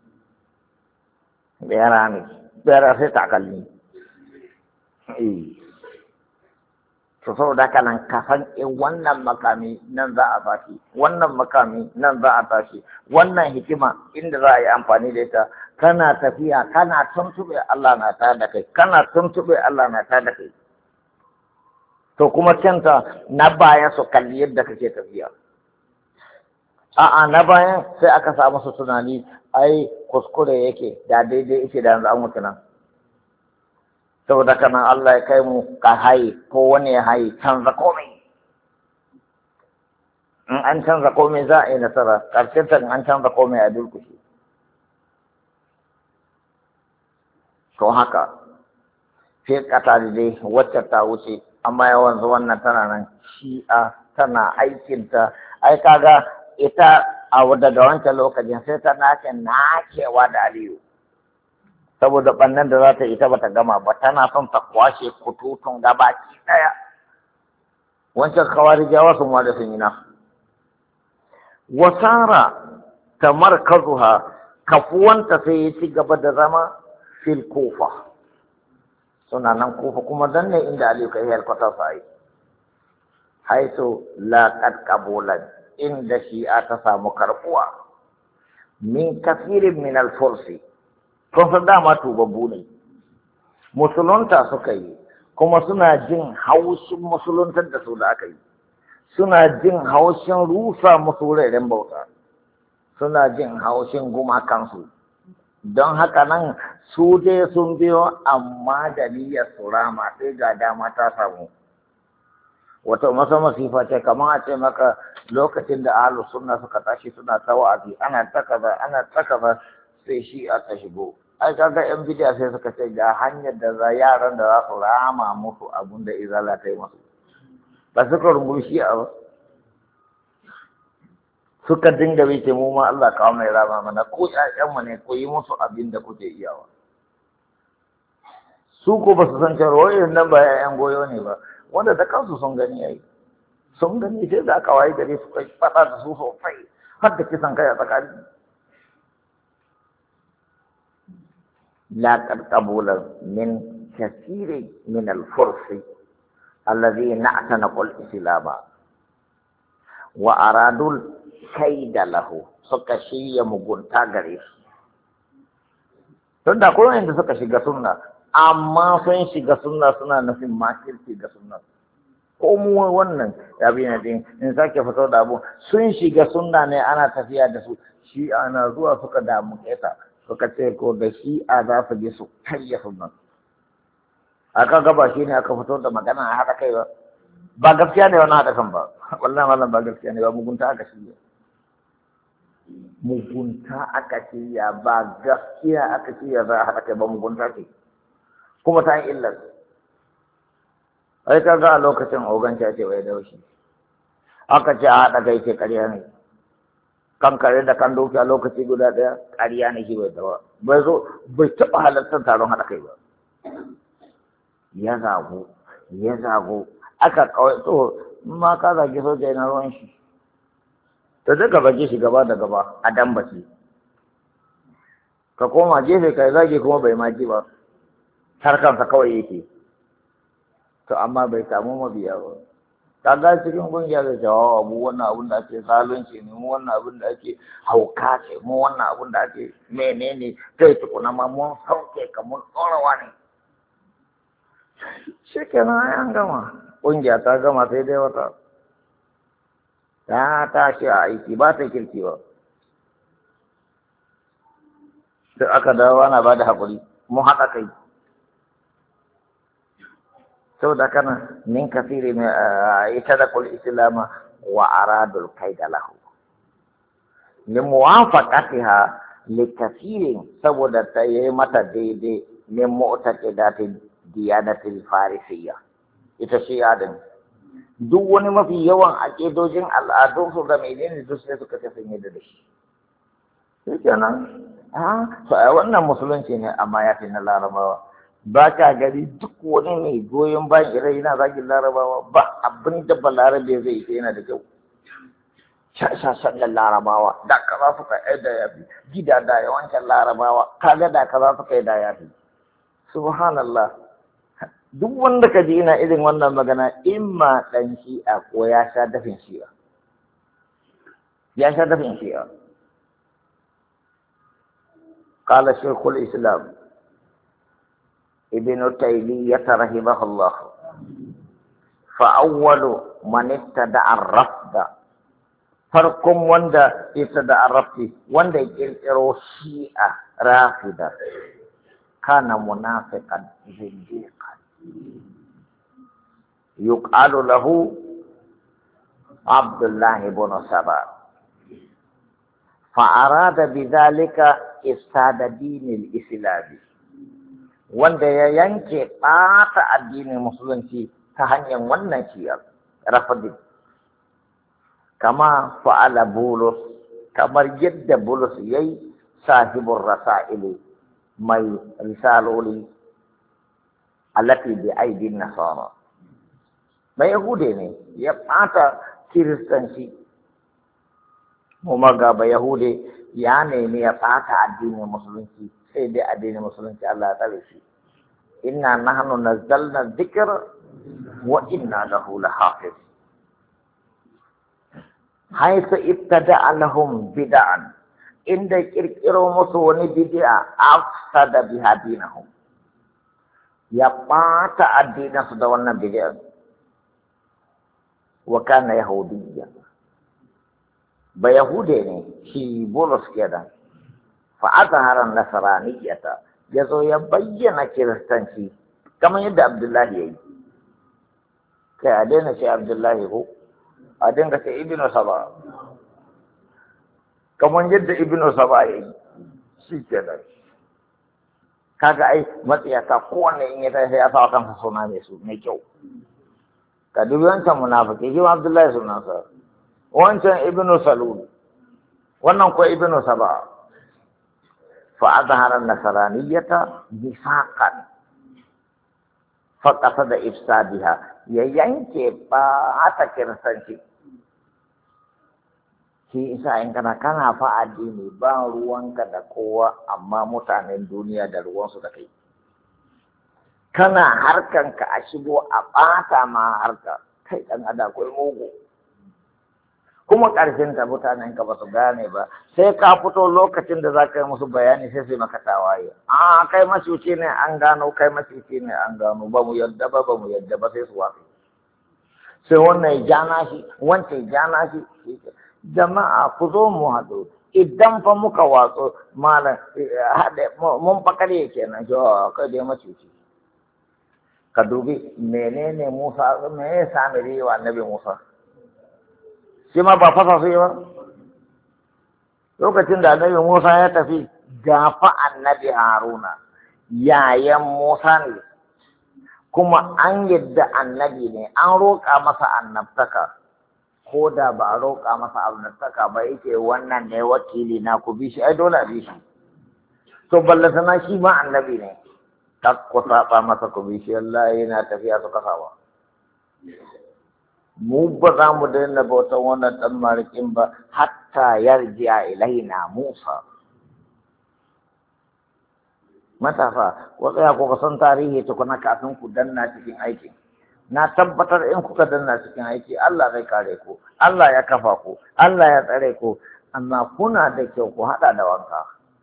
bera sai takalmi to saboda haka nan ka san wannan makami nan za a tashi wannan makami nan za a tashi wannan hikima inda za a yi amfani da ita kana tafiya kana tuntube Allah na ta da kai kana tuntube Allah na ta da kai to kuma canta na baya su kalli yadda kake tafiya a'a na bayan sai aka samu su tunani ai kuskure yake da daidai yake da yanzu an mutu nan saboda kana Allah ya kai mu ka haye ko wani ya haye canza komai in an canza komai za a yi nasara ƙarshen ta an canza komai a durkushe to haka sai ƙasa dai wacce ta wuce amma yawan wannan tana nan shi'a tana aikinta ai kaga ita a daga wancan lokacin sai ta nakewa da Aliyu saboda ɓannan da za ta ita bata gama ba tana son ta kwashe kututun gabaki ɗaya wancan kawarijawa sun wada sun yi nasu wasara ta markazuha kafuwanta sai ya ci gaba da zama fil kufa suna nan kufa kuma dan ne inda Aliyu kai helkwatar sa yi haisu laqad qabulan inda shi'a ta samu karbuwa min kafirin min al-fursi kun san dama tubabbu ne musulunta suka yi kuma suna jin haushin musuluntar da su da aka yi suna jin haushin rusa musu wuraren bauta suna jin haushin gumakansu don haka nan su dai sun biyo amma da niyyar su rama sai ga dama ta samu wata masa masifa ce kamar a ce maka lokacin da ahlus sunna suka tashi suna ta wa'azi ana ta kaza sai shi a ta shigo ai kaga yan bidiya sai suka ce ga hanyar da yaran da za su rama musu abun da izala ta yi musu ba suka rungu shi a suka dinga bai ce mu ma Allah kawo mai rama mana ko ƴaƴanmu ne ko yi musu abin da kuke iyawa su ko ba su san cewa wayoyin nan ba ƴaƴan goyo ne ba wanda da kansu sun gani yayi sun gani sai da aka waye gare su kai fada da su sosai har da kisan kai a tsakani لقد قبول من كثير من الفرس الذين اعتنقوا الإسلام وأرادوا الكيد له سكشي مغنتا غريش tun da kuma inda suka shiga sunna amma sun shiga sunna suna nufin makirci ga sunna ko mu wannan ya bi na din in sake fito da abu sun shiga sunna ne ana tafiya da su shi ana zuwa suka damu kesa suka ce ko da shi a za su je su karya sunan aka gaba shi ne aka fito da magana a haɗa kai ba gaskiya ne wani haɗa kan ba wallahi malam ba gaskiya ne ba mugunta aka shirya ba gaskiya aka shirya za a haɗa kai ba mugunta ce kuma ta yi illar ai ka ga a lokacin oganci ce wai daushi aka ce a haɗa kai ce ƙarya ne kan kare da kan doki a lokaci guda ɗaya ƙarya ne shi bai taɓa bai taɓa halartar taron haɗa kai ba ya zago aka kawai to ma ka zage soja yana ruwan shi to duka bage shi gaba da gaba a dambaci ka koma gefe kai zage kuma bai maji ba harkansa kawai yake to amma bai samu mabiya ba kaga cikin kungiya da jawawa mu wannan abin da ake zalunci ne mu wannan abin da ake hauka ce mu wannan abin da ake menene kai tukuna ma mun sauke ka mun tsorawa ne shi kenan an gama kungiya ta gama sai dai wata ta tashi a aiki ba ta kirki ba. Duk aka dawo ana ba da haƙuri, mu haɗa kai. Saboda kana min kasiri mai ita da kul islama wa aradul kaida lahu. Min muwafaqatiha li kasirin saboda ta yi mata daidai min mu'taqidatin diyanatil farisiyya. Ita shi adin. Duk wani mafi yawan aƙidojin al'adunsu da menene duk sai suka ce sun yi da shi. Sai kenan, wannan musulunci ne amma ya fi na larabawa. Ba ka gari duk wani mai goyon bayan irai yana zagin larabawa ba abin da ba larabe zai yi yana da kyau. Shashan da larabawa da ka za su kai da ya fi gida da yawancin larabawa kaga da ka za su kai da ya fi. Subhanallah. Duk wanda ka ji ina irin wannan magana imma ɗan shi'a ko ya sha dafin shi'a. Ya sha dafin shi'a. Qala Shaykhul Islam Ibn Taymiyyah rahimahullah fa awwalu man ibtada'a ar-rafda farkon wanda ibtada'a ar-rafdi wanda ya kirkiro shi'a rafida kana munafiqan zindiqan yuqalu lahu Abdullah ibn Saba fa arada bidhalika ifsada dinil islami wanda ya yanke ɓata addinin musulunci ta hanyar wannan shiyar rafadi kama fa'ala Bulus kamar yadda Bulus yayi sahibur rasaili mai risaloli allati bi aidin nasara mai yahude ne ya ɓata kiristanci kuma ga ba yahude ya nemi ya ɓata addinin musulunci sai dai addinin musulunci Allah ya tsare shi inna nahnu nazzalna dhikra wa inna lahu lahafiz haythu ibtada'a lahum bid'an inda kirkiro musu wani bid'a afsada biha dinahum ya ɓata addinansu da wannan bid'a wa kana yahudiyya ba yahude ne shi Bulus kenan فأظهر النصرانية يزو يبين كريستانشي كما يدى عبد الله يجي كأدينا شيء عبد الله هو أدينا شيء ابن سبا كما يدى ابن سبا يجي شيء كذا kaga ai matsiyata kowanne in ya tashi ya sa kansa suna mai kyau ka dubi wancan munafiki shi Abdullahi sunansa wancan ibnu Salul wannan ko ibnu Saba فأظهر النصرانية نفاقا فقصد إفسادها ينكي بات كرسنشي shi isa in kana fa addini ba ruwanka da kowa amma mutanen duniya da ruwansu da kai kana harkanka a shigo a ɓata ma harka kai ɗan ada akwai mugu kuma ƙarshen ta mutanen ka ba su gane ba sai ka fito lokacin da za ka yi musu bayani sai su maka tawaye kai macuci ne an gano kai macuci ne an gano ba mu yadda ba mu yadda ba sai su wasu sai wannan ya jana shi wancan ya jana shi jama'a ku zo mu haɗu idan fa muka watsu malam mun fakare kenan kai dai macuci ka dubi menene Musa me ya sami wa annabi Musa shi ma ba fasa su yi ba lokacin da annabi Musa ya tafi gafa annabi Haruna yayan Musa ne kuma an yadda annabi ne an roƙa masa annabtaka ko da ba a roƙa masa annabtaka ba yake wannan ne wakili na ku bi shi ai dole a bi shi to ballatana shi ma annabi ne ku saba masa ku bi shi Allah yana tafiya su kasawa mu ba za mu daina bautan wannan ɗan marikin ba hatta yarji'a ilaina Musa. Matasa, ko tsaya ko san tarihi tukuna kafin ku danna cikin aiki. Na tabbatar in kuka danna cikin aiki Allah zai kare ku, Allah ya kafa ku, Allah ya tsare ku, amma kuna da kyau ku haɗa da wanka.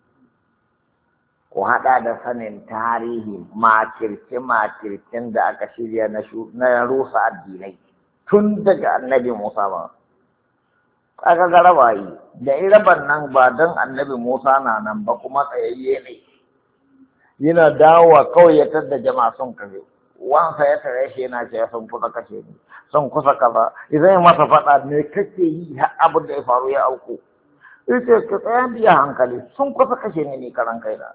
Ku haɗa da sanin tarihi makirce-makircen da aka shirya na rusa addinai. Tun daga annabi Musa ba, aka ga raba yi da iraban nan ba don annabi Musa na nan ba kuma tsayayye ne yana dawowa kawai ya tadda jama'a sun kafe wansa ya tare shi yana ce sun kusa kashe ni sun kusa kaza idan ya masa faɗa me kake yi har abin da ya faru ya auku ita ka tsaya biya hankali sun kusa kashe ni karan kaina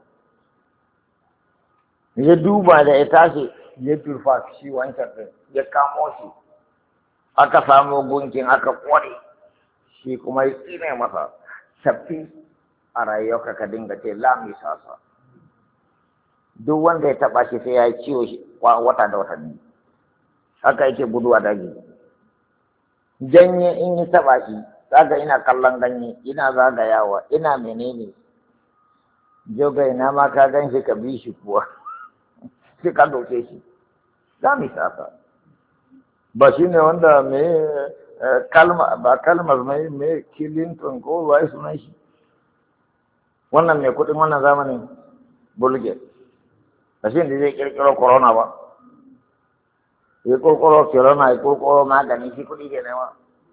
ya duba da ya tashi ya turfa shi wancan ɗin ya kamo shi aka samu gunkin aka ƙware shi kuma ya tsine masa tafi a rayuwarka ka dinga ce lami sasa duk wanda ya taɓa shi sai ya yi ciwo wata da watanni haka yake gudu a daji janye in yi taɓa shi zaga ina kallon ganye ina zagayawa ina menene joga ina ma ka gan shi ka bi shi kuwa sai ka doke shi za mu sasa ba shi ne wanda kalmar mai Clinton ko wai sunan shi wannan mai kudin wannan zamanin bulge ba shi ne zai kirkiro corona ba ya kirkiro corona ya kirkiro magani shi kudi ke nema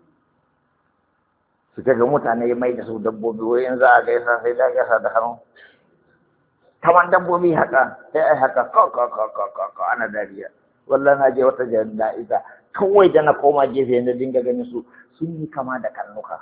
su ga mutane mai da su dabbobi wayan za a gaisa sai da gaisa da hannu kamar dabbobi haka sai ai haka ka ana dariya wallahi na je wata jami'a kawai da na koma gefe na dinga ganin su sun yi kama da karnuka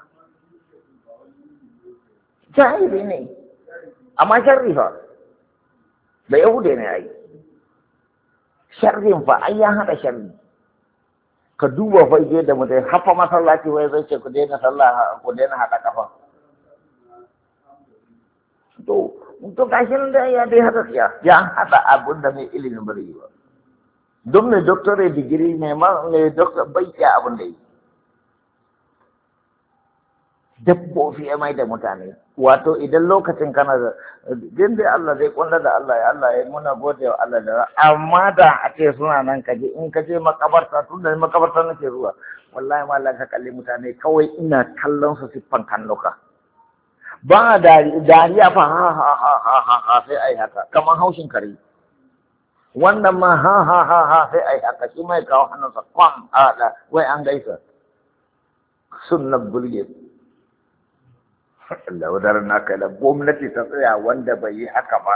jahili ne amma sharri fa da yahude ne ai sharrin fa ai ya hada sharri ka duba fa ije da mutai hafa masallaci wai zai ce ku daina sallah ku daina hada kafa to gashin da ya dai hada ya hada abun da mai ilimin bari ba don mai doctorate digiri mai doctor bai iya abin da yi dabbobi ya mai da mutane wato idan lokacin kana da din da Allah zai kwanda da Allah ya muna gode wa Allah da amma da a ce suna nan kaje in kaje makabarta tun da makabarta nake zuwa wallahi mallan ka kalli mutane kawai ina kallon su siffan kannuka ba dariya fa ha sai ai haka kamar haushin kare wannan ma ha sai ai haka shi mai kawo hannunsa kwan a wai an gaisa sunnan bulge Allah wadar na kai da gwamnati ta tsaya wanda bai yi haka ba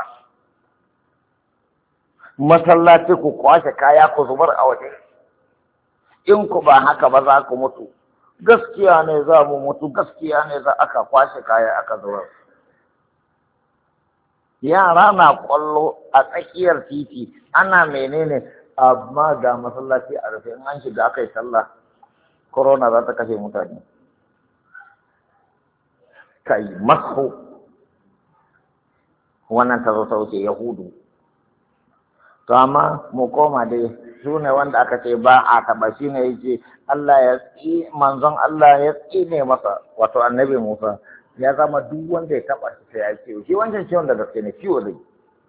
masallaci ku kwashe kaya ku zubar a waje in ku ba haka ba za ku mutu gaskiya ne za mu mutu gaskiya ne za aka kwashe kaya aka zubar yara na kwallo a tsakiyar titi ana menene amma ga masallaci a rufe in an shiga aka yi sallah corona za ta kashe mutane kai masu wannan ta zo ta wuce yahudu to amma mu koma dai su ne wanda aka ce ba a taba shi ne yace Allah ya manzon Allah ya tsine masa wato annabi Musa ya zama duk wanda ya taba shi sai ya ce shi wancan ciwon da gaske ne ciwo dai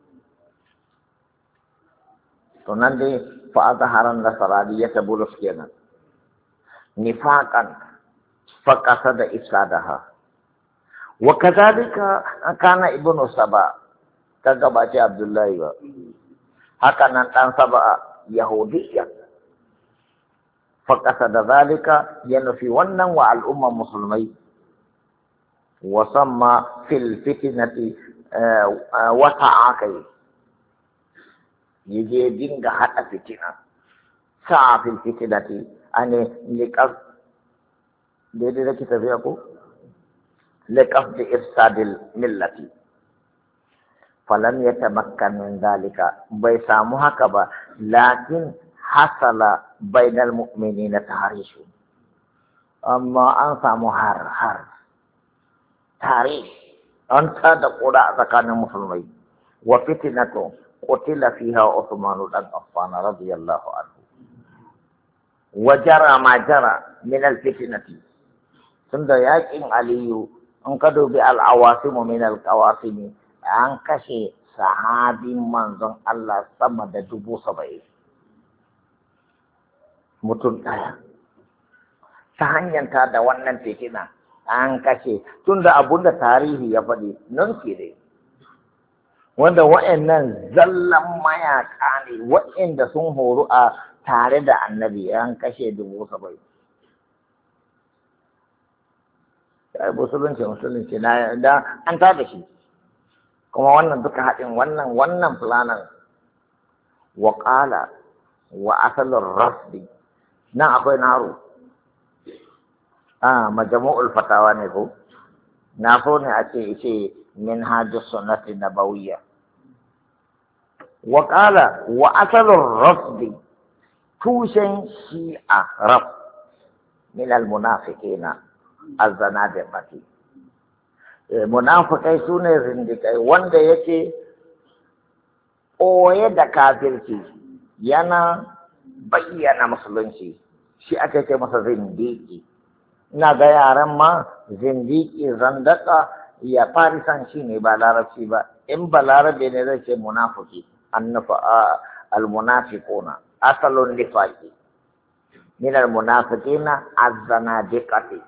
to nan dai fa azharan nasarani ya tabulu kenan nifaqan fa qasada ifsadaha wa kadhalika kana ibnu saba kaga ba ce abdullahi ba haka nan dan saba yahudiyya fa qasada zalika yanfi wannan wa al umma musulmai wa samma fil fitnati wa ta'aqi yaje dinga hada fitina sa fil fitnati ane liqaf daidai da kitabiya ko لقصد إفساد الملة فلم يتمكن من ذلك بيسامها كبا لكن حصل بين المؤمنين تحريش أما أنسى مهار تحريش أنت تقول أتكان المسلمين وفتنة قتل فيها عثمان بن عفان رضي الله عنه وجرى ما جرى من الفتنة ثم يقين علي an ka dubi al'awasimu min al-qawasimi an kashe sahabin manzon Allah sama da 70,000 mutum ɗaya ta hanyar ta da wannan fitina an kashe tunda abunda tarihi ya faɗi nan ke dai wanda wa'annan zallan mayaka ne wa'anda sun horu a tare da annabi an kashe 70,000 ai musulunci na da an tada shi kuma wannan duka haɗin wannan fulanan wa qala wa asalur rasdi nan akwai naro majmu'ul fatawa ne ko na so ne a ce min hajjus sunnati nabawiyya wa qala wa asalur rasdi tushen shi'a raf min al munafiqina az-zanadiqati munafikai sune zindikai wanda yake ɓoye da kafirci yana bayyana musulunci shi aka ce masa zindiki ina ga yaran ma zindiki zandaka ya farisan shi ne ba larabci ba in ba larabe ne zai ce munafiki annafa almunafiquna asalun nifaqi min almunafiqina az-zanadiqati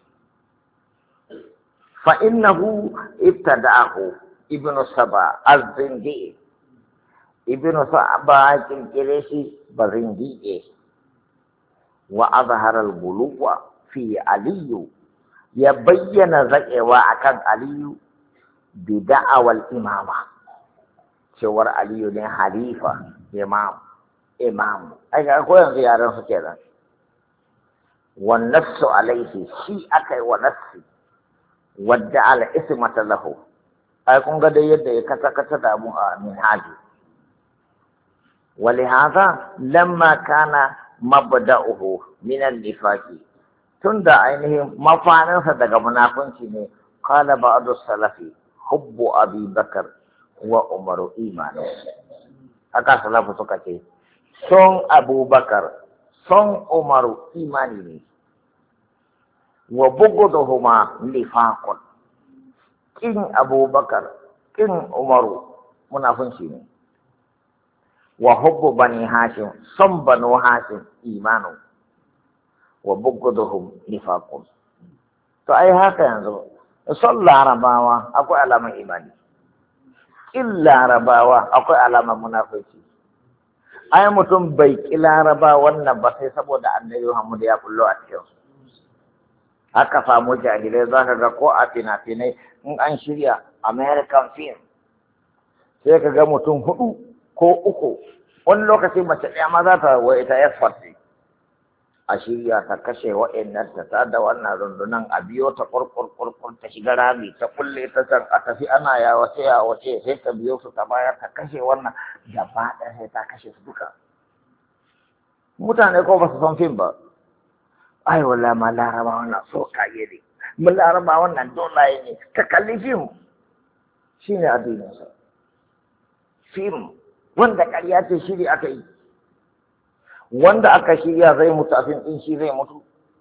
fa innahu ibtada'ahu ibnu saba az-zindi ibnu saba kirkire shi bazindi wa azhara al-buluwa fi aliyu ya bayyana zaƙewa akan aliyu bi da'awal imama cewar aliyu ne halifa imam ai ga ko yanzu yaran su kenan wan nafsu alaihi shi akai wa nafsi wadda al ismata lahu ai kun ga dai yadda ya kata da mu a minhaji ولهذا لما كان مبدأه من النفاق tunda ainihin mafaninsa daga munafunci ne qala ba'du salafi hubbu abi bakar wa umaru imanu aka salafu suka ce son abubakar son umaru imani ne wa bughduhuma nifaqun kin abubakar kin umaru munafunci ne wa hubbu bani hashim son banu hashim imanu wa bughduhum nifaqun to ai haka yanzu son larabawa akwai alamar imani kin larabawa akwai alamar munafiki ai mutum bai ki laraba wannan ba sai saboda annabi Muhammad ya kullo a cikin su haka samu jahilai zaka ga ko a fina-finai in an shirya American film sai ka ga mutum 4 ko 3 wani lokaci mace ɗaya ma za ta wa ita expert a shirya ta kashe wa'annan ta da wannan rundunan a biyo ta kurkur ta shiga rami ta kulle ta can a tafi ana yawace sai ta biyo su ta baya ta kashe wannan gaba ɗaya sai ta kashe su duka mutane ko ba su san fim ba ai wala ma laraba wannan so kaye ne mu laraba wannan dolaye ne ka kalli fim shine addininsa fim wanda ƙarya ce shiri aka yi wanda aka shirya zai mutu a ɗin shi zai mutu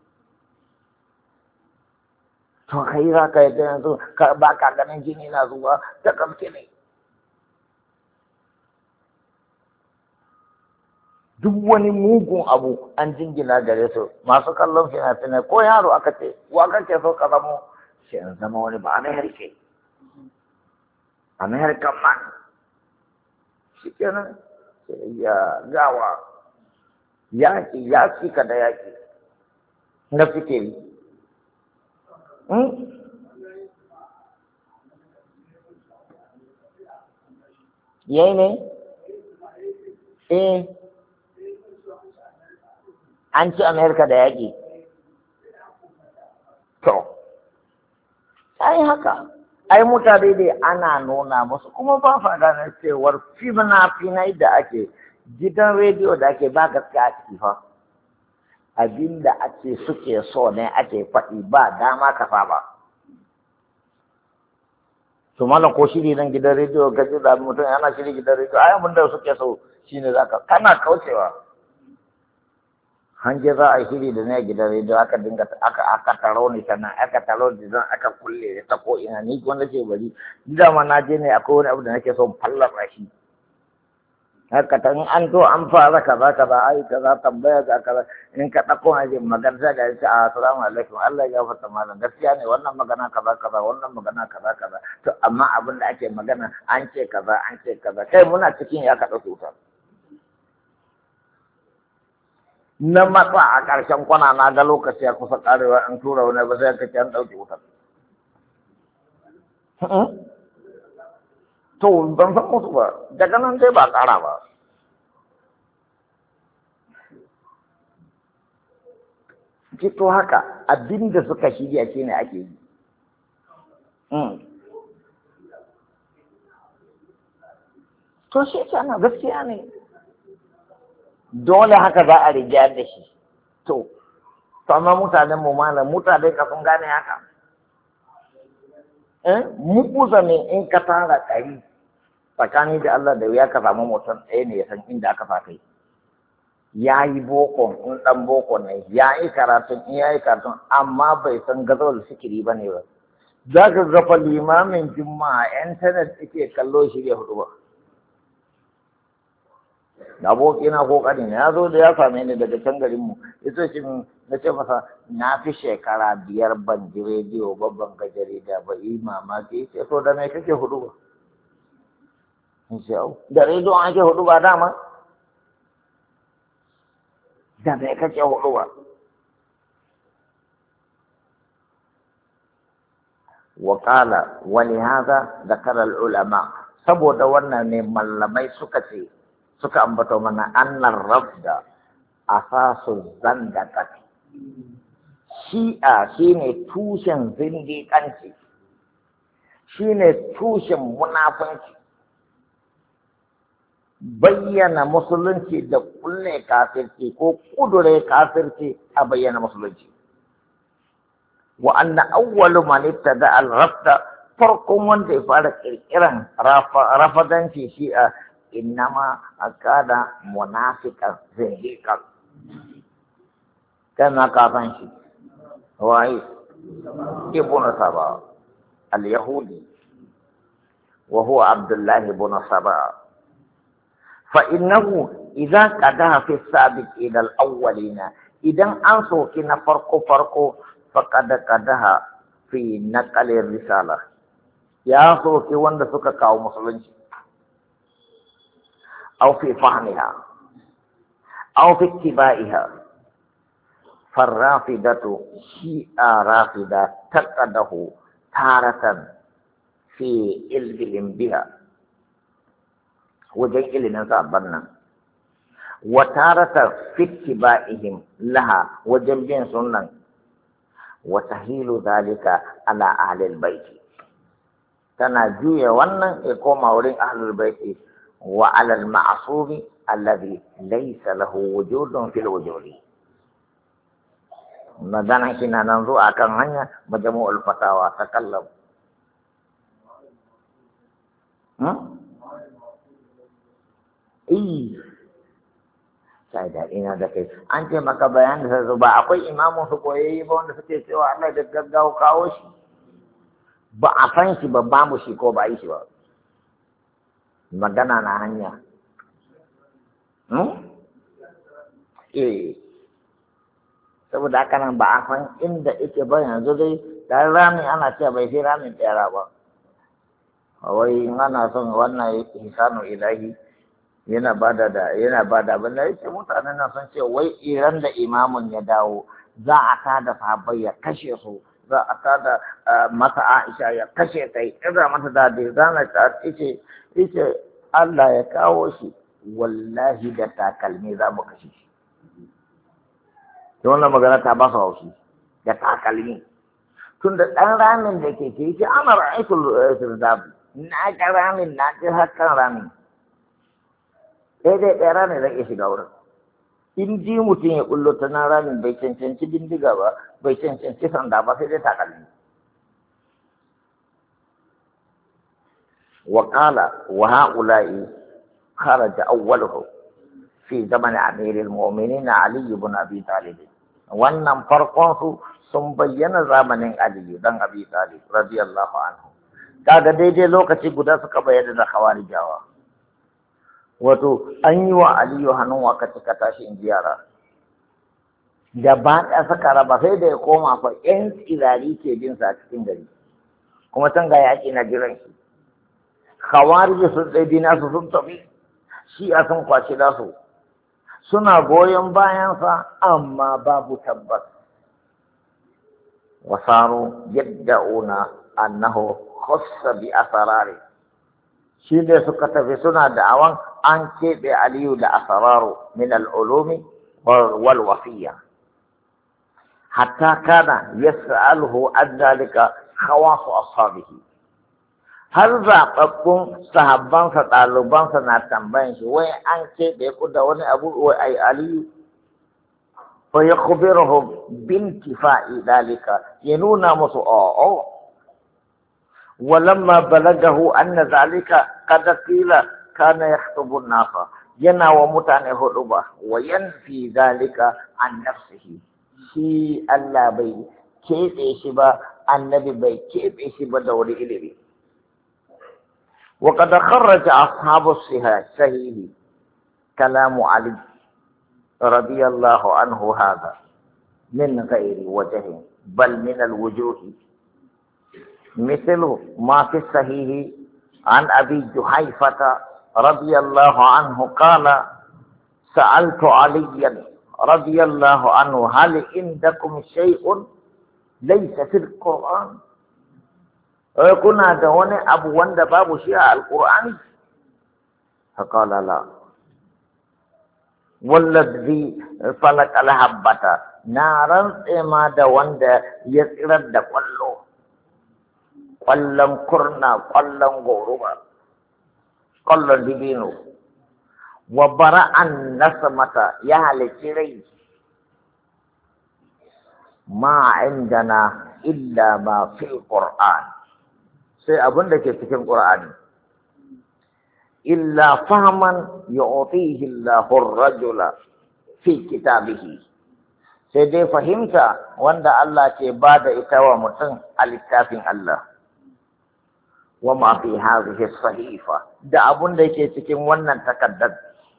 to kai za ka yadda yanzu ba ka ganin jini na zuwa ta ƙarfe ne duk wani mugun abu an jingina gare su masu kallon fina-finai ko yaro aka ce wa kake so ka zamo shi in zama wani ba American man shi kenan ya gawa yaƙi ka da yaƙi na fikiri yayi ne an ci Amerika da yaƙi to ai haka ai mutane dai ana nuna musu kuma ba fa ganin cewar fina-finai da ake gidan rediyo da ake ba gaskiya a ciki fa abinda ake suke so ne ake faɗi ba dama ka ba to malam ko shiri nan gidan rediyo ka ji da mutum yana shiri gidan rediyo ai abin da suke so shine zaka kana kaucewa hanje za a yi shiri da ne gidan rediyo aka dinga aka taro ni sannan aka taro ni zan aka kulle ta ko ina ni wanda ce bari gida ma na je ne akwai wani abu da nake so fallasa shi haka ta in an to an fara kaza ai kaza tambaya ga kaza in ka dauko haje magana sai ga shi assalamu alaikum Allah ya gafarta malam gaskiya ne wannan magana kaza wannan magana kaza to amma abin da ake magana an ce kaza kai muna cikin ya ka dauke wuta na matsa a ƙarshen kwana na ga lokaci ya kusa karewa an tura wani ba sai ka ci an dauke wuta to ban san musu ba daga nan dai ba ƙara ba to haka abin da suka shirya shi ne ake yi to shi ana gaskiya ne dole haka za a rigya da shi to amma mutanen mu malam mutane ka sun gane haka mu kusa ne in ka tara ɗari tsakani da Allah da ya ka samu mutum ɗaya ne ya san inda aka sa kai ya yi bokon in ɗan boko ne ya yi karatun in ya yi karatun amma bai san gazawar sikiri ba ne ba za ka gafa limamin juma'a intanet ake kallo shi ya hudu ba abokina ko ƙani ne ya zo da ya same ni daga can garinmu ya ce shi na ce masa na fi shekara 5 ban ji rediyo babban ga jarida ba yi mamaki ya ce to da mai kake hudu ba in ce au da rediyo ake hudu ba dama da mai kake hudu ba wakala wani haza zakarar ulama saboda wannan ne mallamai suka ce suka ambata mana annar rafda asasu zandaqati shi'a shine tushen zindiƙanci shine tushen munafunci bayyana musulunci da kulle kafirci ko kudure kafirci a bayyana musulunci wa anna awwalu man ibtada al-rafda farkon wanda ya fara kirkiran rafadanci shi'a innama akada munafiqan zindiqan kana kafan shi wai ibn saba al-yahudi wa huwa abdullah ibn saba fa innahu idza qadaha fi sabiqin al-awwalina idan an soki na farko faqad qadaha fi naqal risala ya soki wanda suka kawo musulunci أو في فهمها أو في اتباعها فالرافدة شيئا رافدة تقده تارة في علم بها وجيء لنصابنا وتارة في اتباعهم لها وجنبين سنة وتهيل ذلك على أهل البيت تناجي ونن يقوم أولين أهل البيت وعلى المعصوم الذي ليس له وجود في الوجود مدانا كنا ننظر أكن هنيا مجموع الفتاوى تكلم saya ina da kai an ce maka bayan da sai ba akwai imamu su koyayi ba wanda suke cewa Allah da gaggawa kawo shi ba a san shi ba mu shi ko ba yi shi ba magana na hanya saboda haka nan ba a san inda ike ba yanzu dai dan rami ana cewa bai sai ramin tsara ba wai ana son wannan ihsanu ilahi yana bada abin da yake mutanen nan sun ce wai iran da imamun ya dawo za a tada sahabbai ya kashe su za a tada masa Aisha ya kashe ta ira mata da zana ta ce Allah ya kawo shi wallahi da takalmi za mu kashe shi wannan magana ta ba su haushi da takalmi tun da ɗan ramin da ke ce ana ra'aitul sirdabi na ga ramin na ji hakan ramin dai ɗaya ramin zai iya shiga wurin in ji mutum ya kullo ta nan ramin bai cancanci bindiga ba bai cancanci sanda ba sai dai takalmi وقال وهؤلاء خرج أوله في زمن أمير المؤمنين علي بن أبي طالب wannan farkon su sun bayyana zamanin Ali dan Abi Talib radiyallahu anhu kaga daidai lokaci guda suka bayyana da khawarijawa wato an yi wa Ali hannun waka cika tashi in yara da ba ta saka raba sai da ya koma fa yan tsirari ke bin sa cikin gari kuma can ga yaki na jiran shi khawarij sun dai dina su sun tafi shi a sun kwashi da su suna goyon bayansa amma babu tabbas wasaru yadda'una annahu khussa bi asrari shi ne suka tafi suna da'awan an keɓe aliyu da asararu min al'ulumi wal wasiya hatta kana yas'aluhu an zalika khawasu ashabihi har zaɓaɓɓun sahabbansa ɗalibansa na tambayan shi wai an keɓe ku da wani abu wai ai aliyu fa yakhbiruhum bintifa'i dalika ya nuna musu a'a ولما بلغه أن ذلك قد قيل كان يخطب الناس ينا ومتانه خطبة وينفي ذلك عن نفسه شيء الله بي كيف يشبه النبي بي كيف يشبه دوري إليه وقد خرج أصحاب الصحيح كلام علي رضي الله عنه هذا من غير وجه بل من الوجوه مثل ما في الصحيح عن أبي جحيفة رضي الله عنه قال سألت عليا رضي الله عنه هل عندكم شيء ليس في القرآن كنا دون أبو وند باب شيء القرآن فقال لا والذي فلك الحبة نارا ما دوند يسرد كله ƙwallon kurna, ƙwallon goruba, ƙwallon dibino, wa bara'an nasamata ya halici rai, ma indana illa ma fil Qur'an, sai abin da ke cikin Qur'ani, illa fahman yu'tihi Allahu ar-rajula fi kitabihi, sai dai fahimta wanda Allah ke bada ita wa mutum a littafin Allah. وما في هذه الصحيفة ده أبن ديكي تكين ونن تكدد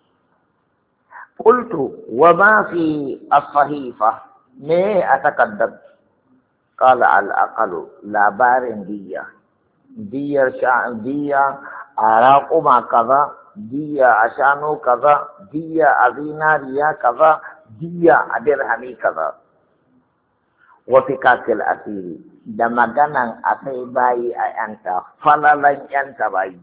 قلت وما في الصحيفة ما أتكدد قال على الأقل لا بار دية أراق ما كذا دية عشانو كذا دية أذينا ريا كذا دية أدرهمي كذا وفي كاكل أسيري da maganan a kai bayi a ‘yanta, falalan ‘yanta bayi.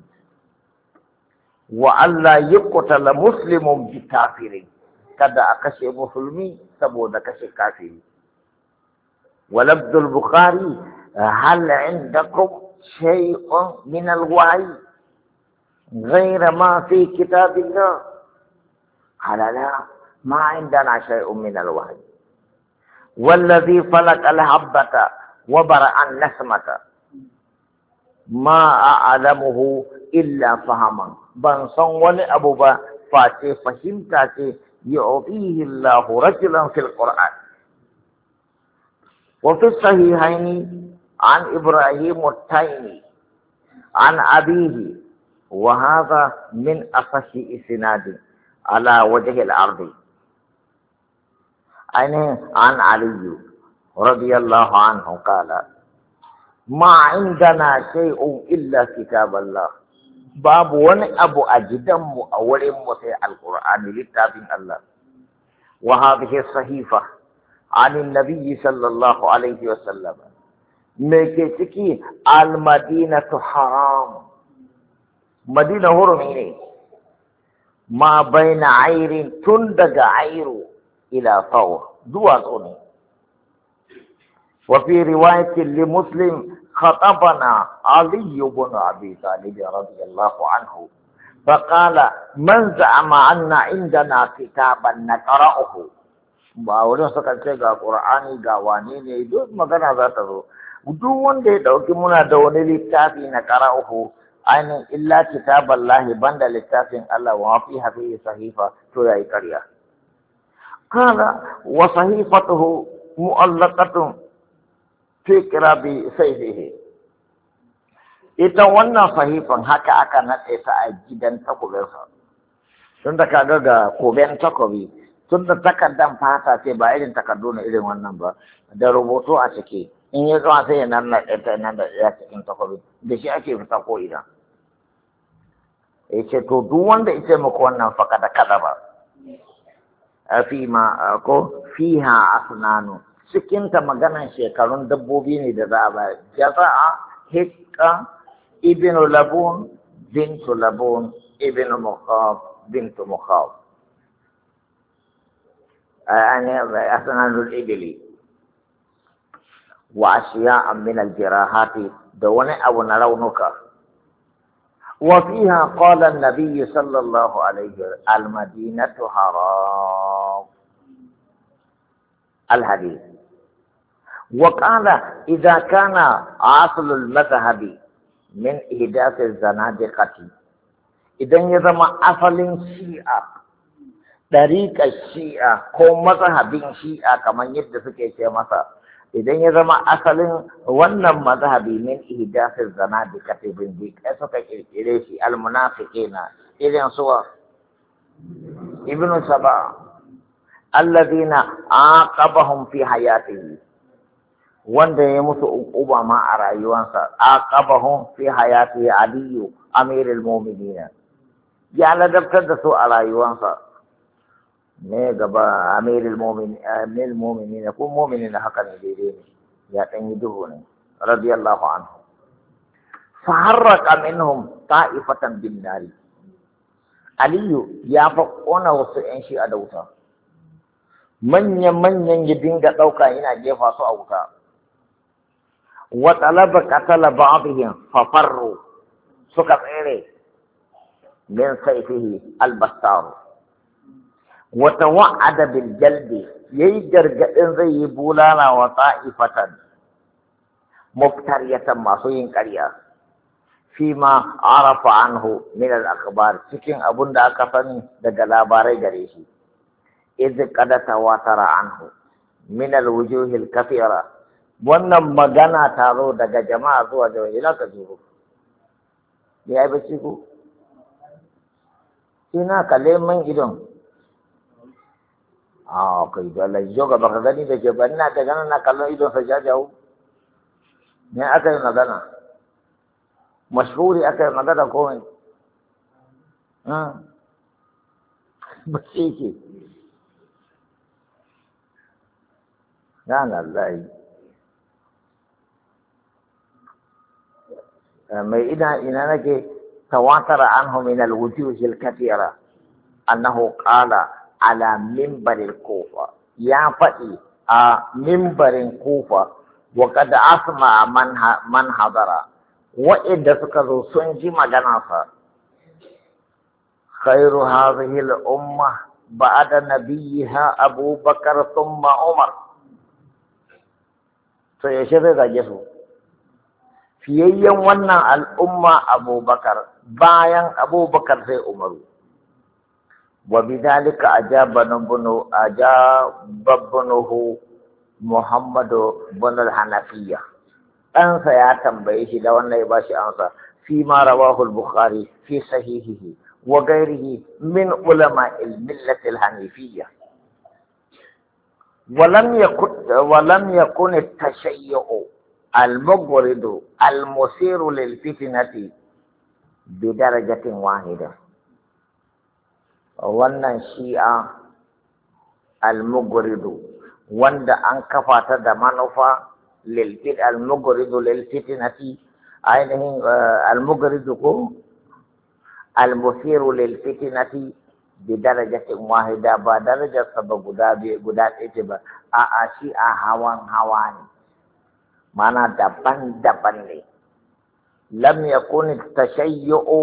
Wa Allah yi kutala Muslimun bi kafirin, kada a kashe musulmi saboda kashe kafiri. Walabdul Bukhari, hal indakum shay'un min al-wa'i ghayra ma fi kitabillah. Halala, ma indana shay'un min al-wa'i. والذي فلق الحبة وبرأ النسمة ما أعلمه إلا فهما بنصن ولي أبو با فاتي فهمتاتي يعطيه الله رجلا في القرآن وفي الصحيحين عن إبراهيم التيمي عن أبيه وهذا من أصح إسناد على وجه الأرض عن علي رضي الله عنه قال ما عندنا شيء إلا كتاب الله باب ون أبو أجدم أول مسيح القرآن للتابع الله وهذه الصحيفة عن النبي صلى الله عليه وسلم مكتكي المدينة حرام مدينة هرميني ما بين عير تندق عير إلى طور دواتوني وفي رواية لمسلم خطبنا علي بن أبي طالب رضي الله عنه فقال من زعم أن عندنا كتابا نقرأه ba wurin suka ce ga Qur'ani ga wane ne duk magana za ta zo duk wanda ya dauki muna da wani littafi na qara'uhu ainin illa kitaballahi banda littafin Allah wa fi hafi sahifa to yayi ƙarya kana wa sahifatuhu mu'allaqatun fi qirabi sayfihi ita wannan sahifan haka aka nade ta a gidan takobinsa tun da kaga ga koben takobi tun da takardan fata ce ba irin takardu na irin wannan ba da rubutu a ciki in ya zama sai ya nan ta nan da ya cikin takobi da shi ake fita ko ina ya ce to duk wanda ya ce muku wannan faka da kaza ba fi ma ko fiha asnanu cikin ta maganan shekarun dabbobi ne da za a ba jaza'a هكة ابن لبون بنت لبون ابن مخاض بنت مخاض يعني أسنان الإبل وأشياء من الجراحات دون أو نرونك. وفيها قال النبي صلى الله عليه وسلم المدينة حرام الحديث. وقال إذا كان أصل المذهب من إحداث الزنادقة إذا يزم أصل الشيعة طريق الشيعة كو مذهب الشيعة كما يدفك شيء مثلا idan ya zama asalin wannan mazhabi min ihdathil zanadiqati bin dik suka kirkire shi almunafiqina irin suwa ibnu saba alladhina aqabahum fi hayatihi wanda ya musu uquba ma a rayuwarsa aqabahum fi hayatihi aliyu amirul mu'minin ya ladabtar da su a rayuwarsa ne gaba amirul mu'minin ko mu'minin haka ne daidai ne ya dan yi duhu ne radiyallahu anhu fa harraka minhum ta'ifatan bin nari aliyu ya fa kona wasu yan shi a dauta manyan ya dinga dauka yana jefa su a wuta wa talaba qatala ba'dihim fa farru suka tsere min sayfihi al-bastar وتوعد بالجلد يجرج إن زي بولانا وطائفة مفترية معصوين كريا فيما عرف عنه من الأخبار سكين أبن دا كفني دا جلاباري جريشي إذ قد تواتر عنه من الوجوه الكثيرة wannan magana taro daga jama'a zuwa da ina ka jiro ya yi bacci ko ina kaleman idon kai da yoga baka gani da ke bani na ta gana na kallon idon sa jajawo ne aka yi magana mashhuri aka yi magana ko ne ba shi ke na lallahi mai ina nake tawatara anhu min al-wujuh al-kathira annahu qala ala mimbaril kufa ya faɗi a mimbarin kufa wa kada asma man hadara wa'inda suka zo sun ji magana sa khairu hadhihi al-umma ba'da nabiyha Abu Bakar thumma Umar to ya zai zage su fiyayyen wannan al'umma Abu Bakar bayan Abu Bakar sai Umaru وبذلك أجاب ابنه محمد بن الحنفية أنسى يا تنبيه لو أن يباشي أنسى فيما رواه البخاري في صحيحه وغيره من علماء الملة الحنيفية ولم يكن التشيع المغرض المثير للفتنة بدرجة واحدة wannan shi'a al-mughridu wanda an kafa ta da manufa lilfit al-mughridu lilfitnati ainihin al-mughridu ko al-musiru lilfitnati bi darajatin wahida ba darajar sa ba guda ɗaya ce ba a'a shi'a hawa ne mana daban-daban ne lam yakun at-tashayyu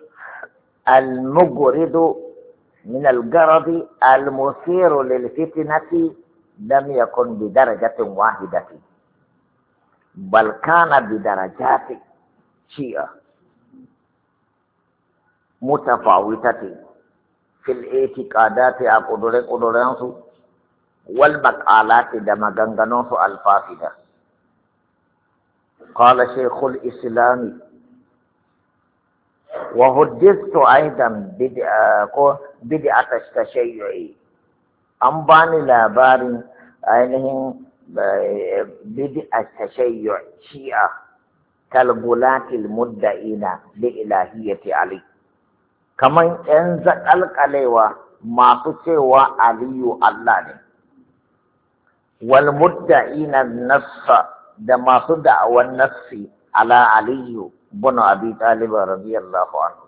al-mughridu من الغرض المثير للفتنة لم يكن بدرجة واحدة بل كان بدرجات شيئة متفاوتة في الاعتقادات قدرانس والمقالات دمغنغنوس الفاسدة. قال شيخ الإسلام وحدثت أيضا بدعة التشيع أنباني لاباري أينهم بدعة التشيع شيعة كالغلاة المدعين لإلهية علي كمان أنزل القليوة ما تسوى علي الله والمدعين النص دما تدعى والنص على علي بن أبي طالب رضي الله عنه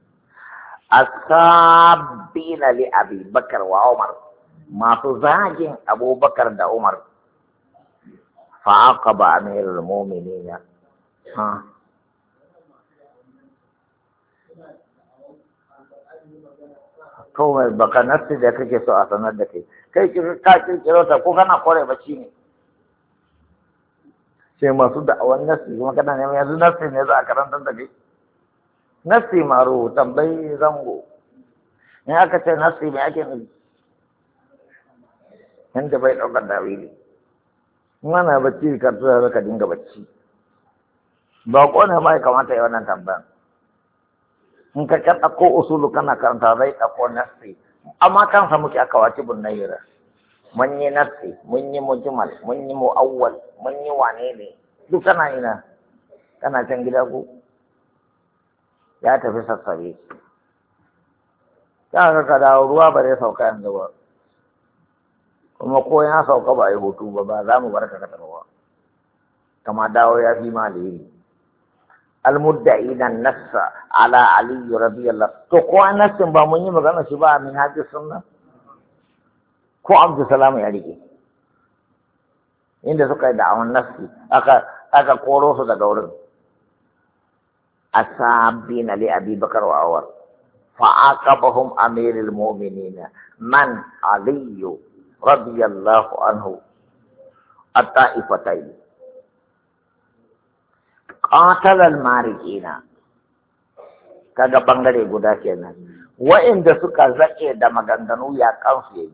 السابين لأبي بكر وعمر ما تزاجين أبو بكر دا عمر فعاقب أمير المؤمنين ها kawai baka nasi da kake so a sanar da kai kai ka kirkiro ta ko kana kore bacci ne sai masu da'awan nasi kuma kana neman yanzu nasi ne za a karantar da kai nasi maro tambayi zango in aka ce nasi mai ake nufi yanda bai ɗaukar dawili in ana bacci ka tura ka dinga bacci ba ko ne ma ya kamata ya wannan tambayan in ka ɗauko usulu kana karanta zai ɗauko nasi amma kansa muke aka wace bun naira mun yi nasi mun yi mujmal mun yi mu'awwal mun yi wane ne duk kana ina kana can gida ko ya tafi sassabe ta ka dawo ruwa ba zai sauka yanzu ba kuma ko ya sauka ba a yi hutu ba za mu bar ka taɓa kama dawo ya fi ma alheri المدعين النص على علي رضي الله تو ko nassin ba mun yi magana shi ba min hadis sunna ko Abdul Salam ya rike inda suka yi da'awan nassi aka koro su daga wurin asabina li Abi Bakar wa Umar fa aqabahum amirul mu'minin man Ali radiyallahu anhu at-taifatayn qatalal mariqina kaga bangare guda kenan wa'inda suka zake da maganganu ya kansu yayi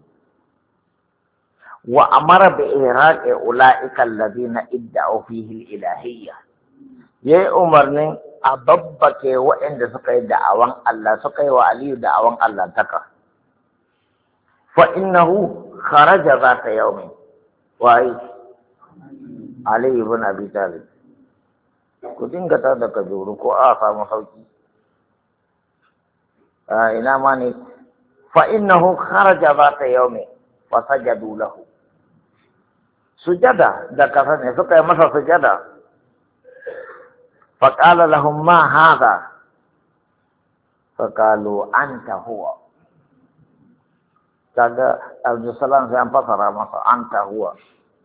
wa amara bi iraqi ulaika alladhina idda'u fihi al-ilahiyya yayi umarnin a babbake wa'inda suka yi da'awan Allah suka yi wa Aliyu da'awan Allah taka fa innahu kharaja zata yawmin wa Ali ibn Abi Talib ku dinga ta da kajuru ko a samu sauki ina ma ne fa innahu kharaja zata yawmi fa sajadu lahu sujada da kafa ne suka yi masa sujada fa qala lahum ma hadha fa qalu anta huwa kaga Abdul Salam sai an fasara masa anta huwa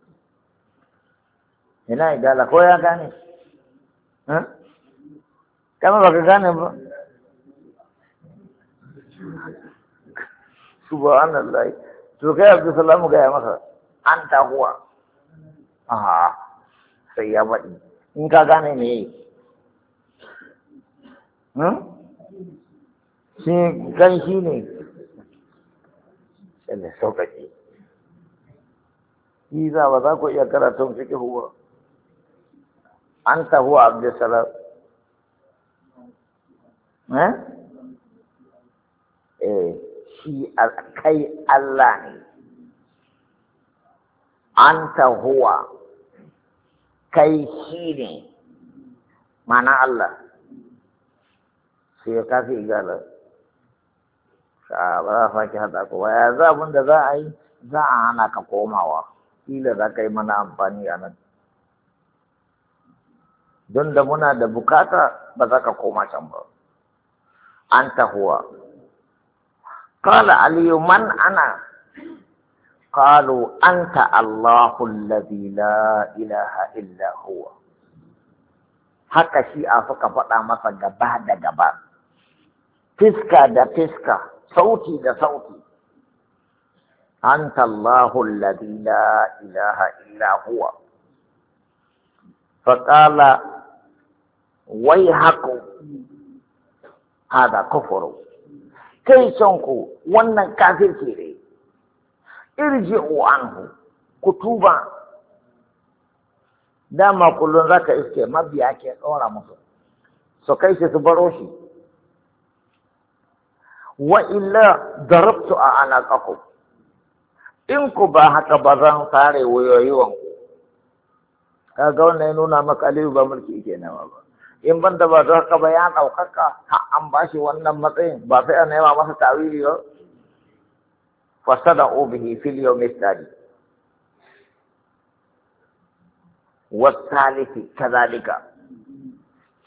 ina idala ko ya gane kama baka gane ba subhanallah to kai Abdul Salam ga ya masa anta huwa aha sai ya faɗi in ka gane me shi kan shi ne sai ne sauƙaƙe yi za ba za ku iya karatun fiƙihu ba anta huwa Abdul Salam shi kai Allah ne anta huwa kai shi ne mana Allah sai ya kafi igala ba za a sake haɗa kowa ya za abin da za a yi za a hana ka komawa kila za ka yi mana amfani a nan don da muna da bukata ba za ka koma can ba an tahuwa qala aliyu man ana qalu anta allahu alladhi la ilaha illa huwa haka shi a suka faɗa masa gaba da gaba fiska da fiska sauti da sauti anta allahu alladhi la ilaha illa huwa faqala wayhakum hada kufru kai sonku wannan kafirci ne irji'u anhu kutuba dama kullun zaka iske mabiya ke tsora musu so kai shi su baro shi wa illa darabtu anaqakum in ku ba haka ba zan sare wayoyiwan ku kaga wannan ya nuna maka Aliyu ba mulki yake nawa ba in ban da ba da haka ba ya ɗaukaka an ba shi wannan matsayin ba sai a nema masa tawili ba fasada bihi fil yawmi thani wasalisi kadhalika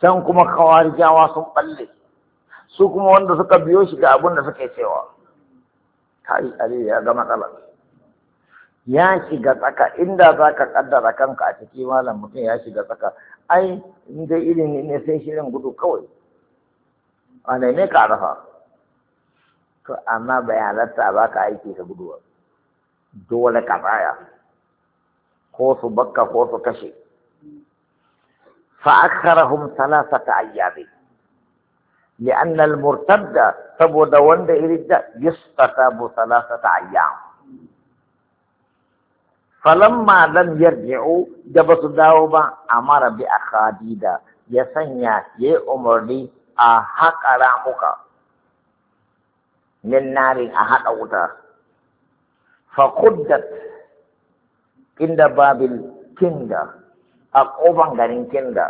can kuma kawarijawa sun balle su kuma wanda suka biyo shi ga abin da suke cewa kai Ali ya ga matsala ya shiga tsaka inda za ka kaddara kanka a ciki malam mutum ya shiga tsaka ai in dai irin ne sai shirin gudu kawai a ne ka rafa to amma bayanarta ba ka aiki ka guduwa dole ka tsaya ko su bakka ko su kashe فأخرهم 3 أيام لأن المرتد سبود وند إرد يستتاب 3 أيام فلما لم يرجعوا جبس داوبا أمر بأخاديد يسنيا يأمر لي أحق رامك من نار أحق أوتا فقدت عند باب الكندا a ƙofan garin Kinda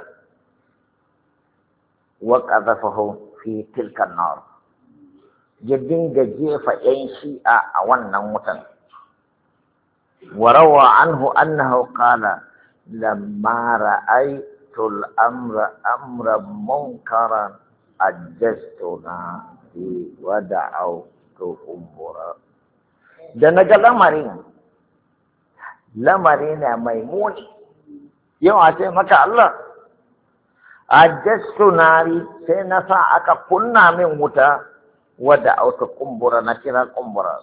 wa ƙazafahu fi tilkan nar ya dinga jefa ‘yan shi'a a wannan wutan wa rawa anhu annahu qala lamma ra'aytul amra munkaran ajjastuna fi wa da'awtu umbura da naga lamari na mai muni yau a ce maka Allah ajjastu nari sai na sa aka kunna min wuta wadda auta kumbura na kira kumbura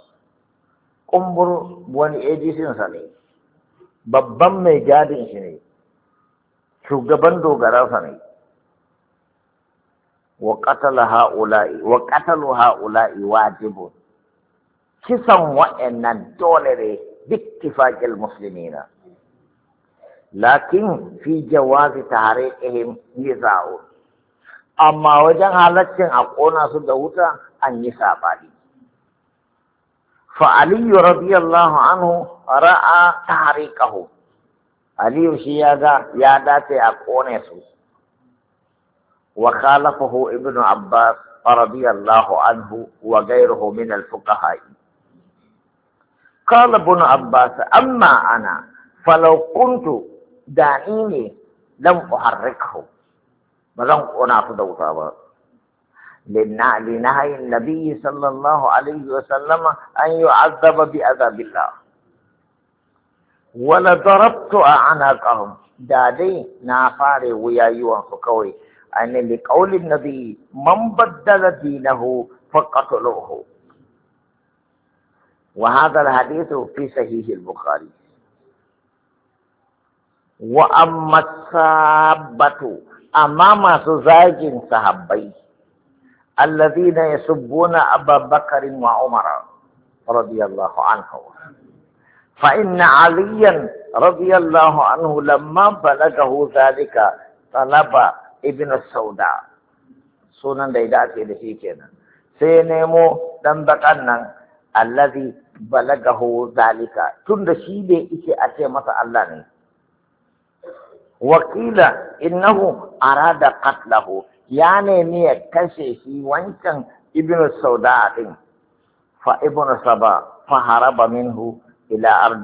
wani ejisinsa ne babban mai gadin shi ne shugaban dogararsa ne wa qatalu ha'ula'i wajibun kisan wa'annan dole ne bittifaqil muslimina lakin fi jawazi tahriqihim niza'u amma wajen halaccin a ƙona su da wuta an yi saɓani fa aliyu radiyallahu anhu ra'a tahriqahu aliyu shi ya dace a ƙone su wa khalafahu ibnu abbas radiyallahu anhu wa ghayruhu min al-fuqaha qala ibnu abbas amma ana falau kuntu dani ne lam uharrikahu ba zan ƙona su da wuta ba لنهي النبي صلى الله عليه وسلم أن يعذب بعذاب الله ولضربت أعناقهم دادي نافاري ويايوان فكوي أن لقول النبي من بدل دينه فقتلوه وهذا الحديث في صحيح البخاري وأما السابة أمام سزاج صحابي الذين يسبون أبا بكر وعمر رضي الله عنه فإن عليا رضي الله عنه لما بلغه ذلك طلب ابن السوداء سنن ديدات لشيكنا سينمو دنبقنا الذي بلغه ذلك تندشيبه إيكي أتيمة الله وقيل إنه أراد قتله يعني مية كشيشي وانكن ابن السوداء فابن سبا فهرب منه إلى أرض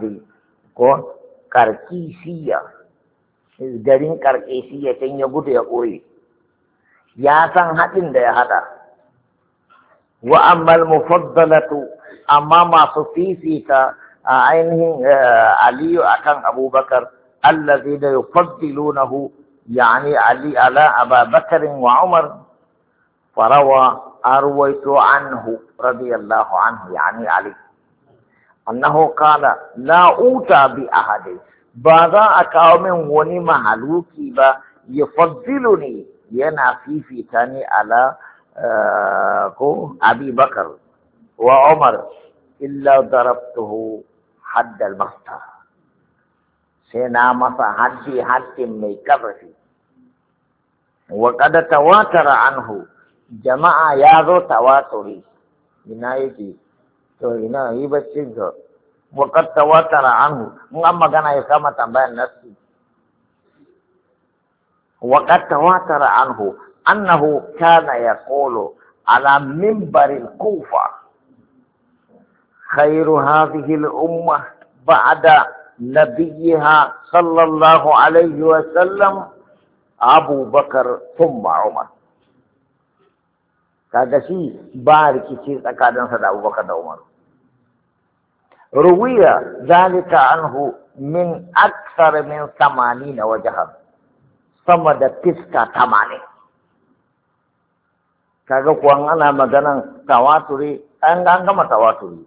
كركيسية garin karkesiya can ya gudu ya ɓoye ya san haɗin da ya haɗa wa ammal mufaddalatu amma masu fifita a ainihin aliyu akan abubakar allazina yufaddilunahu يعني علي على أبا بكر وعمر فروى أرويت عنه رضي الله عنه يعني علي أنه قال لا أوتى بأحد بعد أكاوم ونما هلوكي با يفضلني ينافي في تاني على أبي بكر وعمر إلا ضربته حد المختار سينا مسا حد مي كبسي وقد تواتر عنه جماعة يازو تواتري ina yake to ina yi baccin ka وقد تواتر عنه mun an magana ya kama tambayar nasi وقد تواتر عنه أنه كان يقول على منبر الكوفة خير هذه الأمة بعد نبيها صلى الله عليه وسلم Abu Bakar thumma Umar. Kaga shi ba rikici tsakaninsa da Abubakar da Umar. Ruwiya zalika anhu min akthar min 80 wajhan, sama da fiska 80. Kaga kuwan ana maganan tawaturi an gama tawaturi.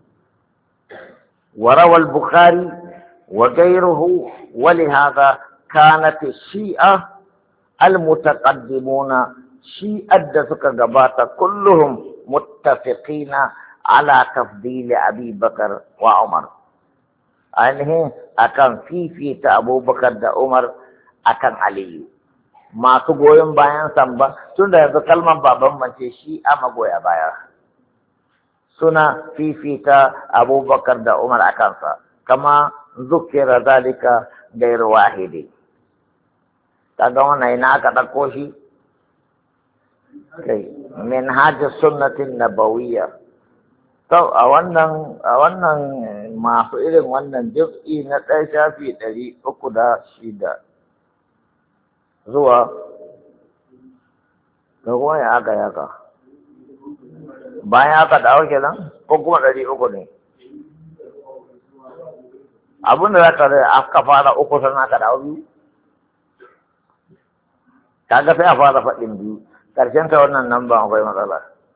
وروى البخاري وغيره ولهذا كانت الشيعة المتقدمون شيعة سكغبات كلهم متفقين على تفضيل أبي بكر وعمر. أنه أكان في أبو بكر دا عمر أكان علي ما تقولون بيان سامبا تunda yanzu kalman baban mace shi a magoya baya suna fifita abubakar da umar a kansa kama zukira zalika gairu wahidi. Kaga wannan ina aka ɗauko shi kai min hajji sunnatin nabawiyya. To a wannan masu irin wannan juz'i na ɗaya shafi 306 zuwa ga kuma ya aka yaka bayan aka dawo kenan ko kuma 300 ne abin da zaka da aka fara uku sannan aka dawo biyu. Kaga sai a fara faɗin biyu karshen ta wannan nan ba akwai matsala.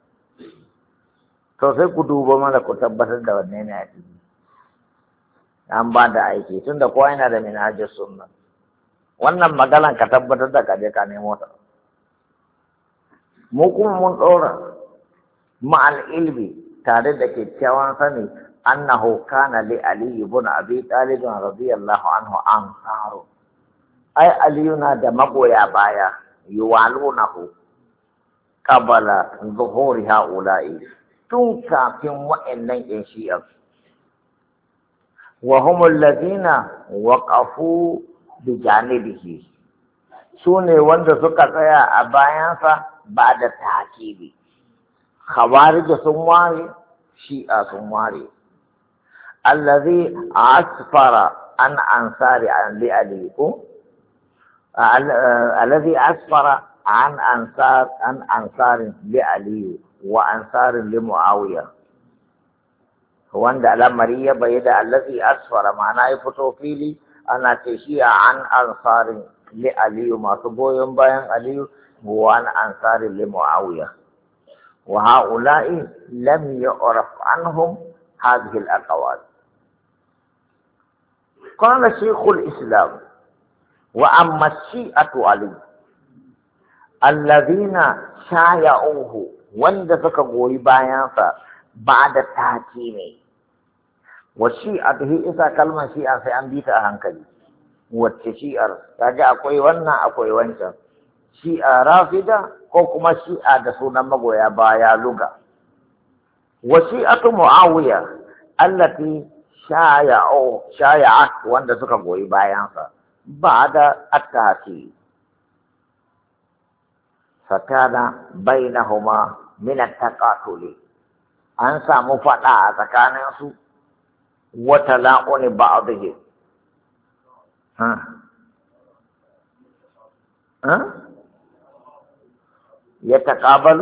To sai ku duba mana ku tabbatar da wanne ne a ciki an ba da aiki tunda kowa yana da minhajus sunna. Wannan maganan ka tabbatar da kaje ka nemo ta. Mu kuma mun ɗora ma'al ilmi tare da kyakkyawan sani annahu kana li Ali ibn Abi Talib radiyallahu anhu ansaru. Ai Aliyu na da magoya baya yuwalunahu qabala zuhuri haula'i tun kafin wa'annan yan shi'a. Wa humul ladina waqafu bi janibihi, sune wanda suka tsaya a bayansa ba da takibi. Khawarij sun ware, shi'a sun ware. Allazi asfara an ansari an li Ali ko الذي أسفر عن أنصار لعلي وأنصار لمعاوية. هو عند الأمرية بيد الذي أسفر معناه يفتوفيلي أنا تشيع عن أنصار لعلي ما تبوي بيان علي وعن أنصار لمعاوية. وهؤلاء لم يعرف عنهم هذه الأقوال. قال شيخ الإسلام: وأما الشيعة علي الذين شايعوه وندفك قوي بيانسا بعد تحكيمه. والشيعة هي إذا كلمة شيعة في أنبيت أهنكلي والشيعة تجا أقوي ونا أقوي وانشا شيعة رافضة وكما شيعة دسونا مقويا بايا لغا. وشيعة معاوية التي شايعت وندفك قوي بيانسا بعد التحكيم. فكان بينهما من التقاتل أنسى مفتاة تكانسو وتلاؤن بعضهم. يتقابل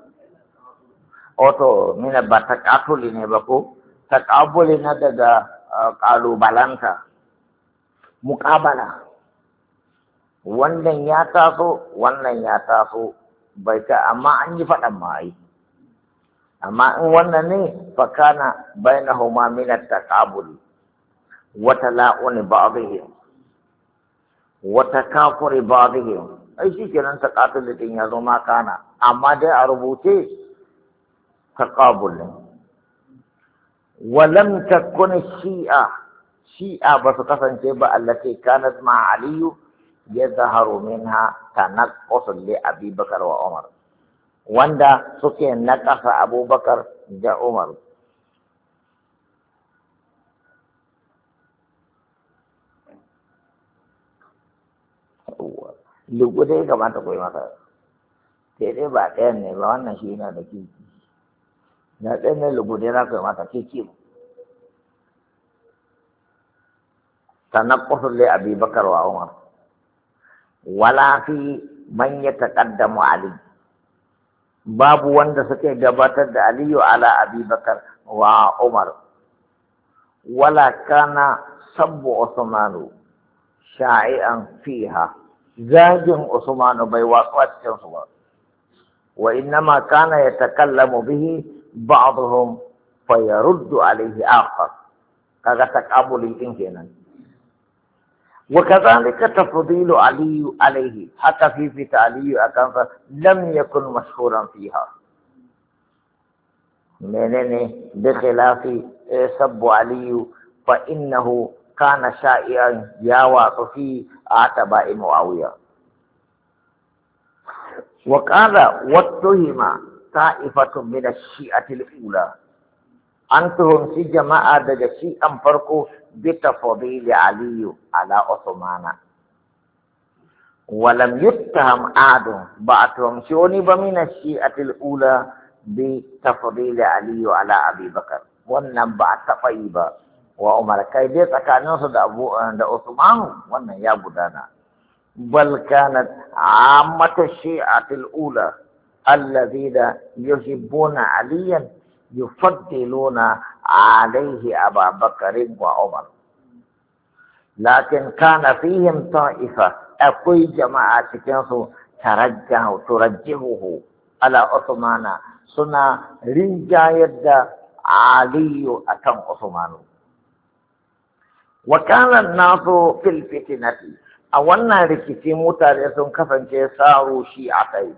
أوتو من التقاتل نبكو تقابل ندى قالوا بلانتا muƙabala, wannan ya taso wannan ya taso bai ta amma an yi faɗan ma'ai, amma in wannan ne fakana bainahuma min at-taqabul wa tala'un ba'dihim wa takafuri ba'dihim. Ai shi kenan taqatul din ya zo ma kana, amma dai a rubuce taqabul. Wa lam takun shi'a ba su kasance ba allati kanat ma aliyu yazharu minha tanaqqus li Abi Bakar wa Umar, wanda suke naƙasa Abubakar da Umar. Lugu dai kamata koyi masa, sai dai ba ɗayan ne ba, wannan shi yana da kiki na ɗayan ne lugu dai za koyi masa kiki. تنقص لأبي بكر وعمر wala fi man yataqaddamu Ali, babu wanda suke gabatar da Aliyu ala Abi Bakar wa Umar, wala kana sabbu Usmanu sha'i'an fiha, zagin Usmanu bai watsu a cikin su ba, wa innama kana yatakallamu bihi ba'dhum fa yaruddu alayhi akhar, kaga takabuli din kenan. وكذلك تفضيل علي عليه حتى في علي أكان لم يكن مشهورا فيها منين بخلاف سب علي فإنه كان شائعا يواط في عتباء معاوية. وقال واتهم طائفة من الشيعة الأولى، أنتم في جماعة دجشي أم فرقوا بتفضيل علي على عثمان، ولم يتهم أحد بعدهم شوني بمن الشيعة الأولى بتفضيل علي على أبي بكر والنبع طيبة وعمر كيدي تكانوا صد أبو عند عثمان وانا يا بدانا، بل كانت عامة الشيعة الأولى الذين يحبون عليا يفضلون عليه أبا بكر وعمر، لكن كان فيهم طائفة أقوي جماعة كانوا ترجحه على عثمان سنة رجاية علي أكم عثمان. وكان الناس في الفتنة أولنا ركتي متاريس كفن صاروا شيعتين،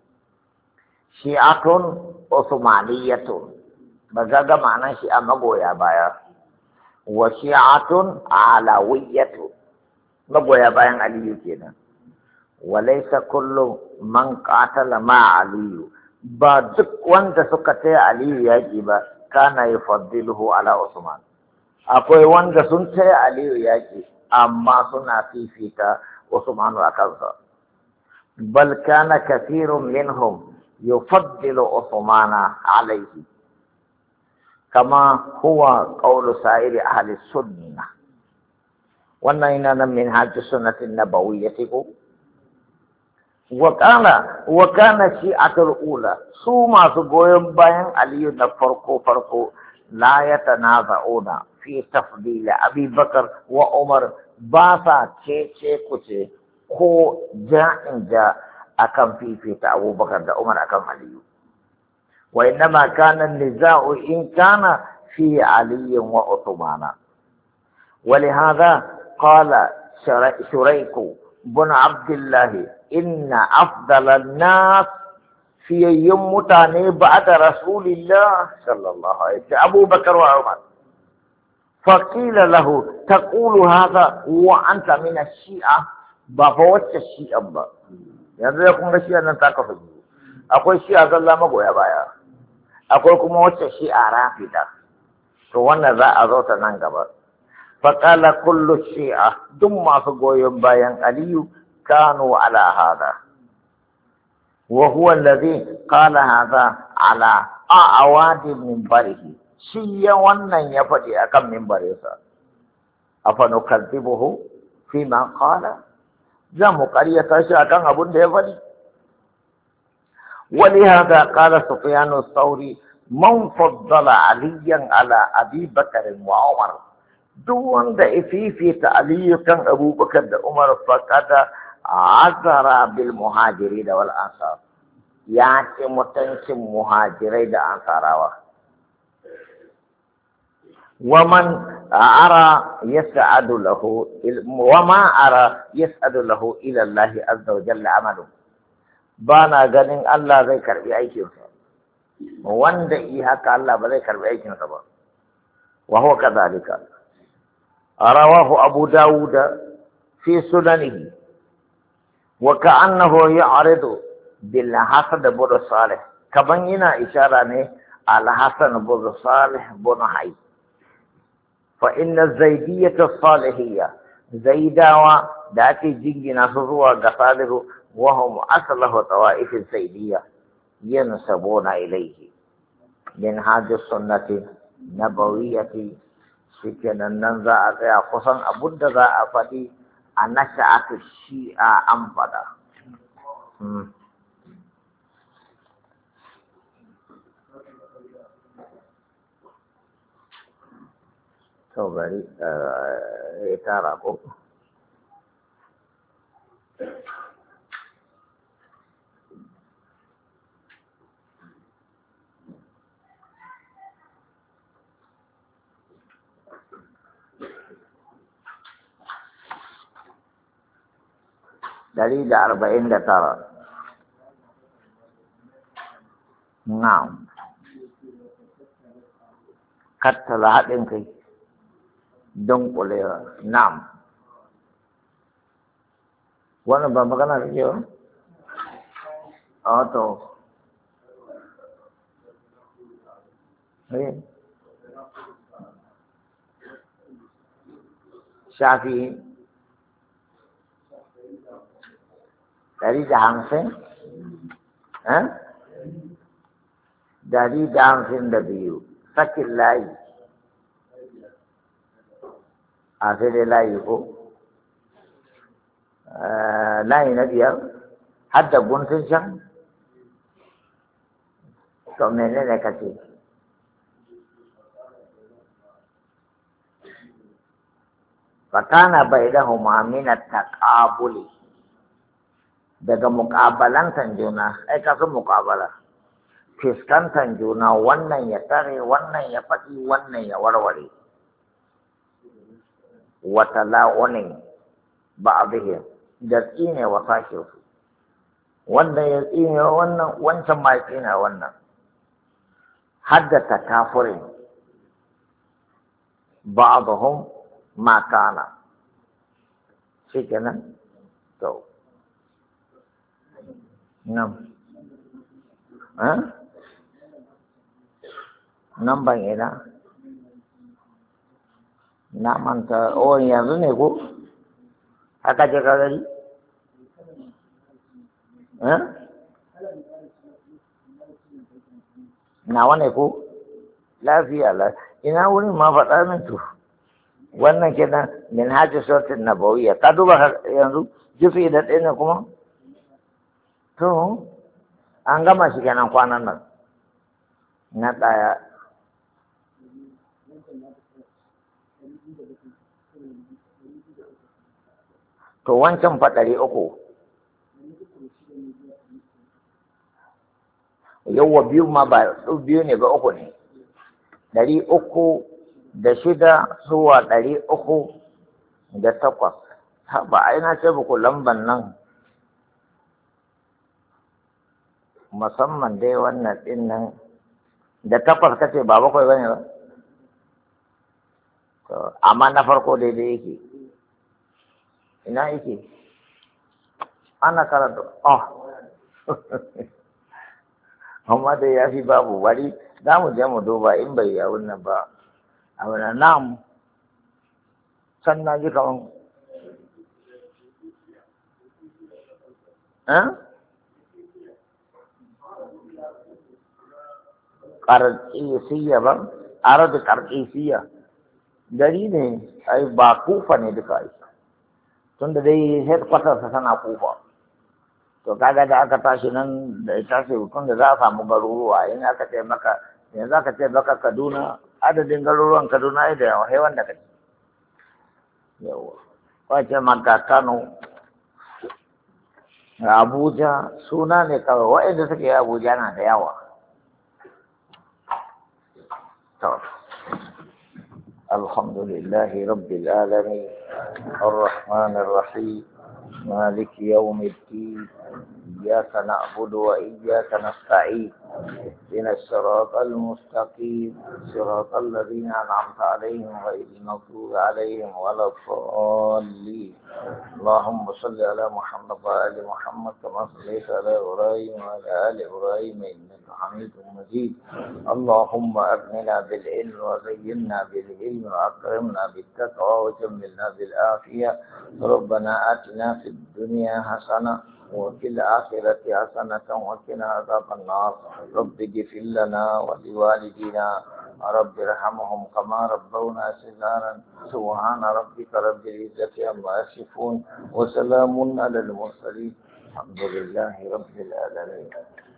شيعة عثمانية بغاغا معنى شيعة مغويا بايا، وشيعة علوية مغويا بايا علي كينا. وليس كل من قاتل مع علي بعد وانت سكتي علي يجب كان يفضله على عثمان. akwai wanda sun taya Aliyu yaki amma suna fifita Usmanu a kansa. Bal kana kathirun minhum yufaddilu Usmana alayhi kama huwa qawlu sa'iri ahli sunnah. Wannan yana nan min hajji sunnatin nabawiyyati ko. Wa kana shi'atul ula, su masu goyon bayan Aliyu na farko la yatanaza'una في تفضيل أبي بكر وعمر باسا تشي كوتشي كو جاء أكم في أبو بكر دا عمر أكم علي، وإنما كان النزاع إن كان في علي وعثمان. ولهذا قال شريك بن عبد الله إن أفضل الناس في يوم تاني بعد رسول الله صلى الله عليه وسلم أبو بكر وعمر. فقيل له تقول هذا وأنت من الشيعة بفوت الشيعة yanzu ya kuma shi'a nan ta kafa biyu, akwai shi'a zalla magoya baya, akwai kuma wacce shi'a rafida, to wannan za a zo ta nan gaba. Faƙala kullu shi'a, duk masu goyon bayan Aliyu kanu ala hada, wa huwa allazi qala hada ala a'awadi min barihi, shi ya wannan ya faɗi akan mimbarinsa. Afa nukazzibuhu fi ma qala, za mu ƙaryata shi akan abin da ya faɗi. ولهذا قال سفيان الثوري من فضل عليا على أبي بكر وعمر، دون في تعليق كان أبو بكر وعمر فقد عذر بالمهاجرين والأنصار، يعني متنسم مهاجرين أنصار. ومن أرى يسعد له وما أرى يسعد له إلى الله عز وجل عمله، بانا ganin Allah zai karbi aikinsa, wanda yi haka Allah ba zai karbi aikinsa ba. wa huwa kadhalika rawahu Abu Dawud fi sunanihi wa ka'annahu ya'ridu bil Hasan bin Salih, kaman yana ishara ne al Hasan bin Salih bin Hayy. فإن الزيدية الصالحية زيداوة داتي جنجنا سروا قصاده وهم أصله طوائف الزيدية ينسبون إليه من هذه السنة النبوية سكن الننزع خصا أبد ذا أفدي a nasha'atu shi'a an faɗa. To bari ya tara ko. Dari da 49. Na'am. Kattala haɗin kai don ƙulewa. Na'am. Wannan ba magana da kewa? A to. Shafi 150? Dari da 52. Sakin layi. A sai dai layi ko? Layi na 5 har da guntun can? To menene kace? Fakana bainahuma min at-taqabuli, daga muƙabalantan juna, ai ka san muƙabala, fiskantan juna, wannan ya tare, wannan ya faɗi, wannan ya warware, wa tala'unin ba'dihim, da tsine wa sashe su, wannan ya tsine wannan, wancan ma ya tsine wannan, haddata kafirin ba'dhum ma kana. Shi kenan? To. Nan. Nan ban ina? Na manta, oh yanzu ne ko? Haka ce ka gari? Nawa ne ko? Lafiya la. Ina wurin ma faɗa min to. Wannan kenan min hajji sautin nabawiyya. Ka duba yanzu jufi da ɗaya ne kuma? To, an gama shi kenan kwanan nan. Na ɗaya. To wancan fa 300. Yawwa biyu ma ba biyu ne ba 3 ne. 306 zuwa 308. Ba ai na ce muku lamban nan. Musamman dai wannan ɗin nan da 8 kace ba 7 bane ba. To amma na farko daidai yake. Ina yake? Ana karatu. Amma dai ya fi babu bari za mu je mu duba in bai yawun nan ba. A wani nam can na ji kaman ƙarƙisiyya ba, aradu ƙarƙisiyya gari ne, ai ba Kufa ne duka ai, tunda dai headquarters tana Kufa. To kaga da aka tashi nan da ita ce hukun da za a samu garuruwa, in aka ce maka yanzu aka ce maka Kaduna, adadin garuruwan Kaduna ai da yawa, sai wanda kace yawa, wace maka Kano, Abuja, suna ne kawai, waɗanda suke Abuja na da yawa. To alhamdulillahi rabbil alamin, arrahmanir rahim, مالك يوم الدين، إياك نعبد وإياك نستعين، اهدنا الصراط المستقيم، صراط الذين أنعمت عليهم غير المغضوب عليهم ولا الضالين. اللهم صل على محمد وآل محمد كما صليت على إبراهيم وعلى آل إبراهيم إنك حميد مجيد. اللهم أغننا بالعلم وزينا بالعلم وأكرمنا بالتقوى وجملنا بالعافية. ربنا آتنا في الدنيا حسنة وفي الآخرة حسنة وقنا عذاب النار. رب اغفر لنا ولوالدينا رب ارحمهم كما ربونا صغارا سبحان ربك رب العزة عما يصفون وسلام على المرسلين الحمد لله رب العالمين.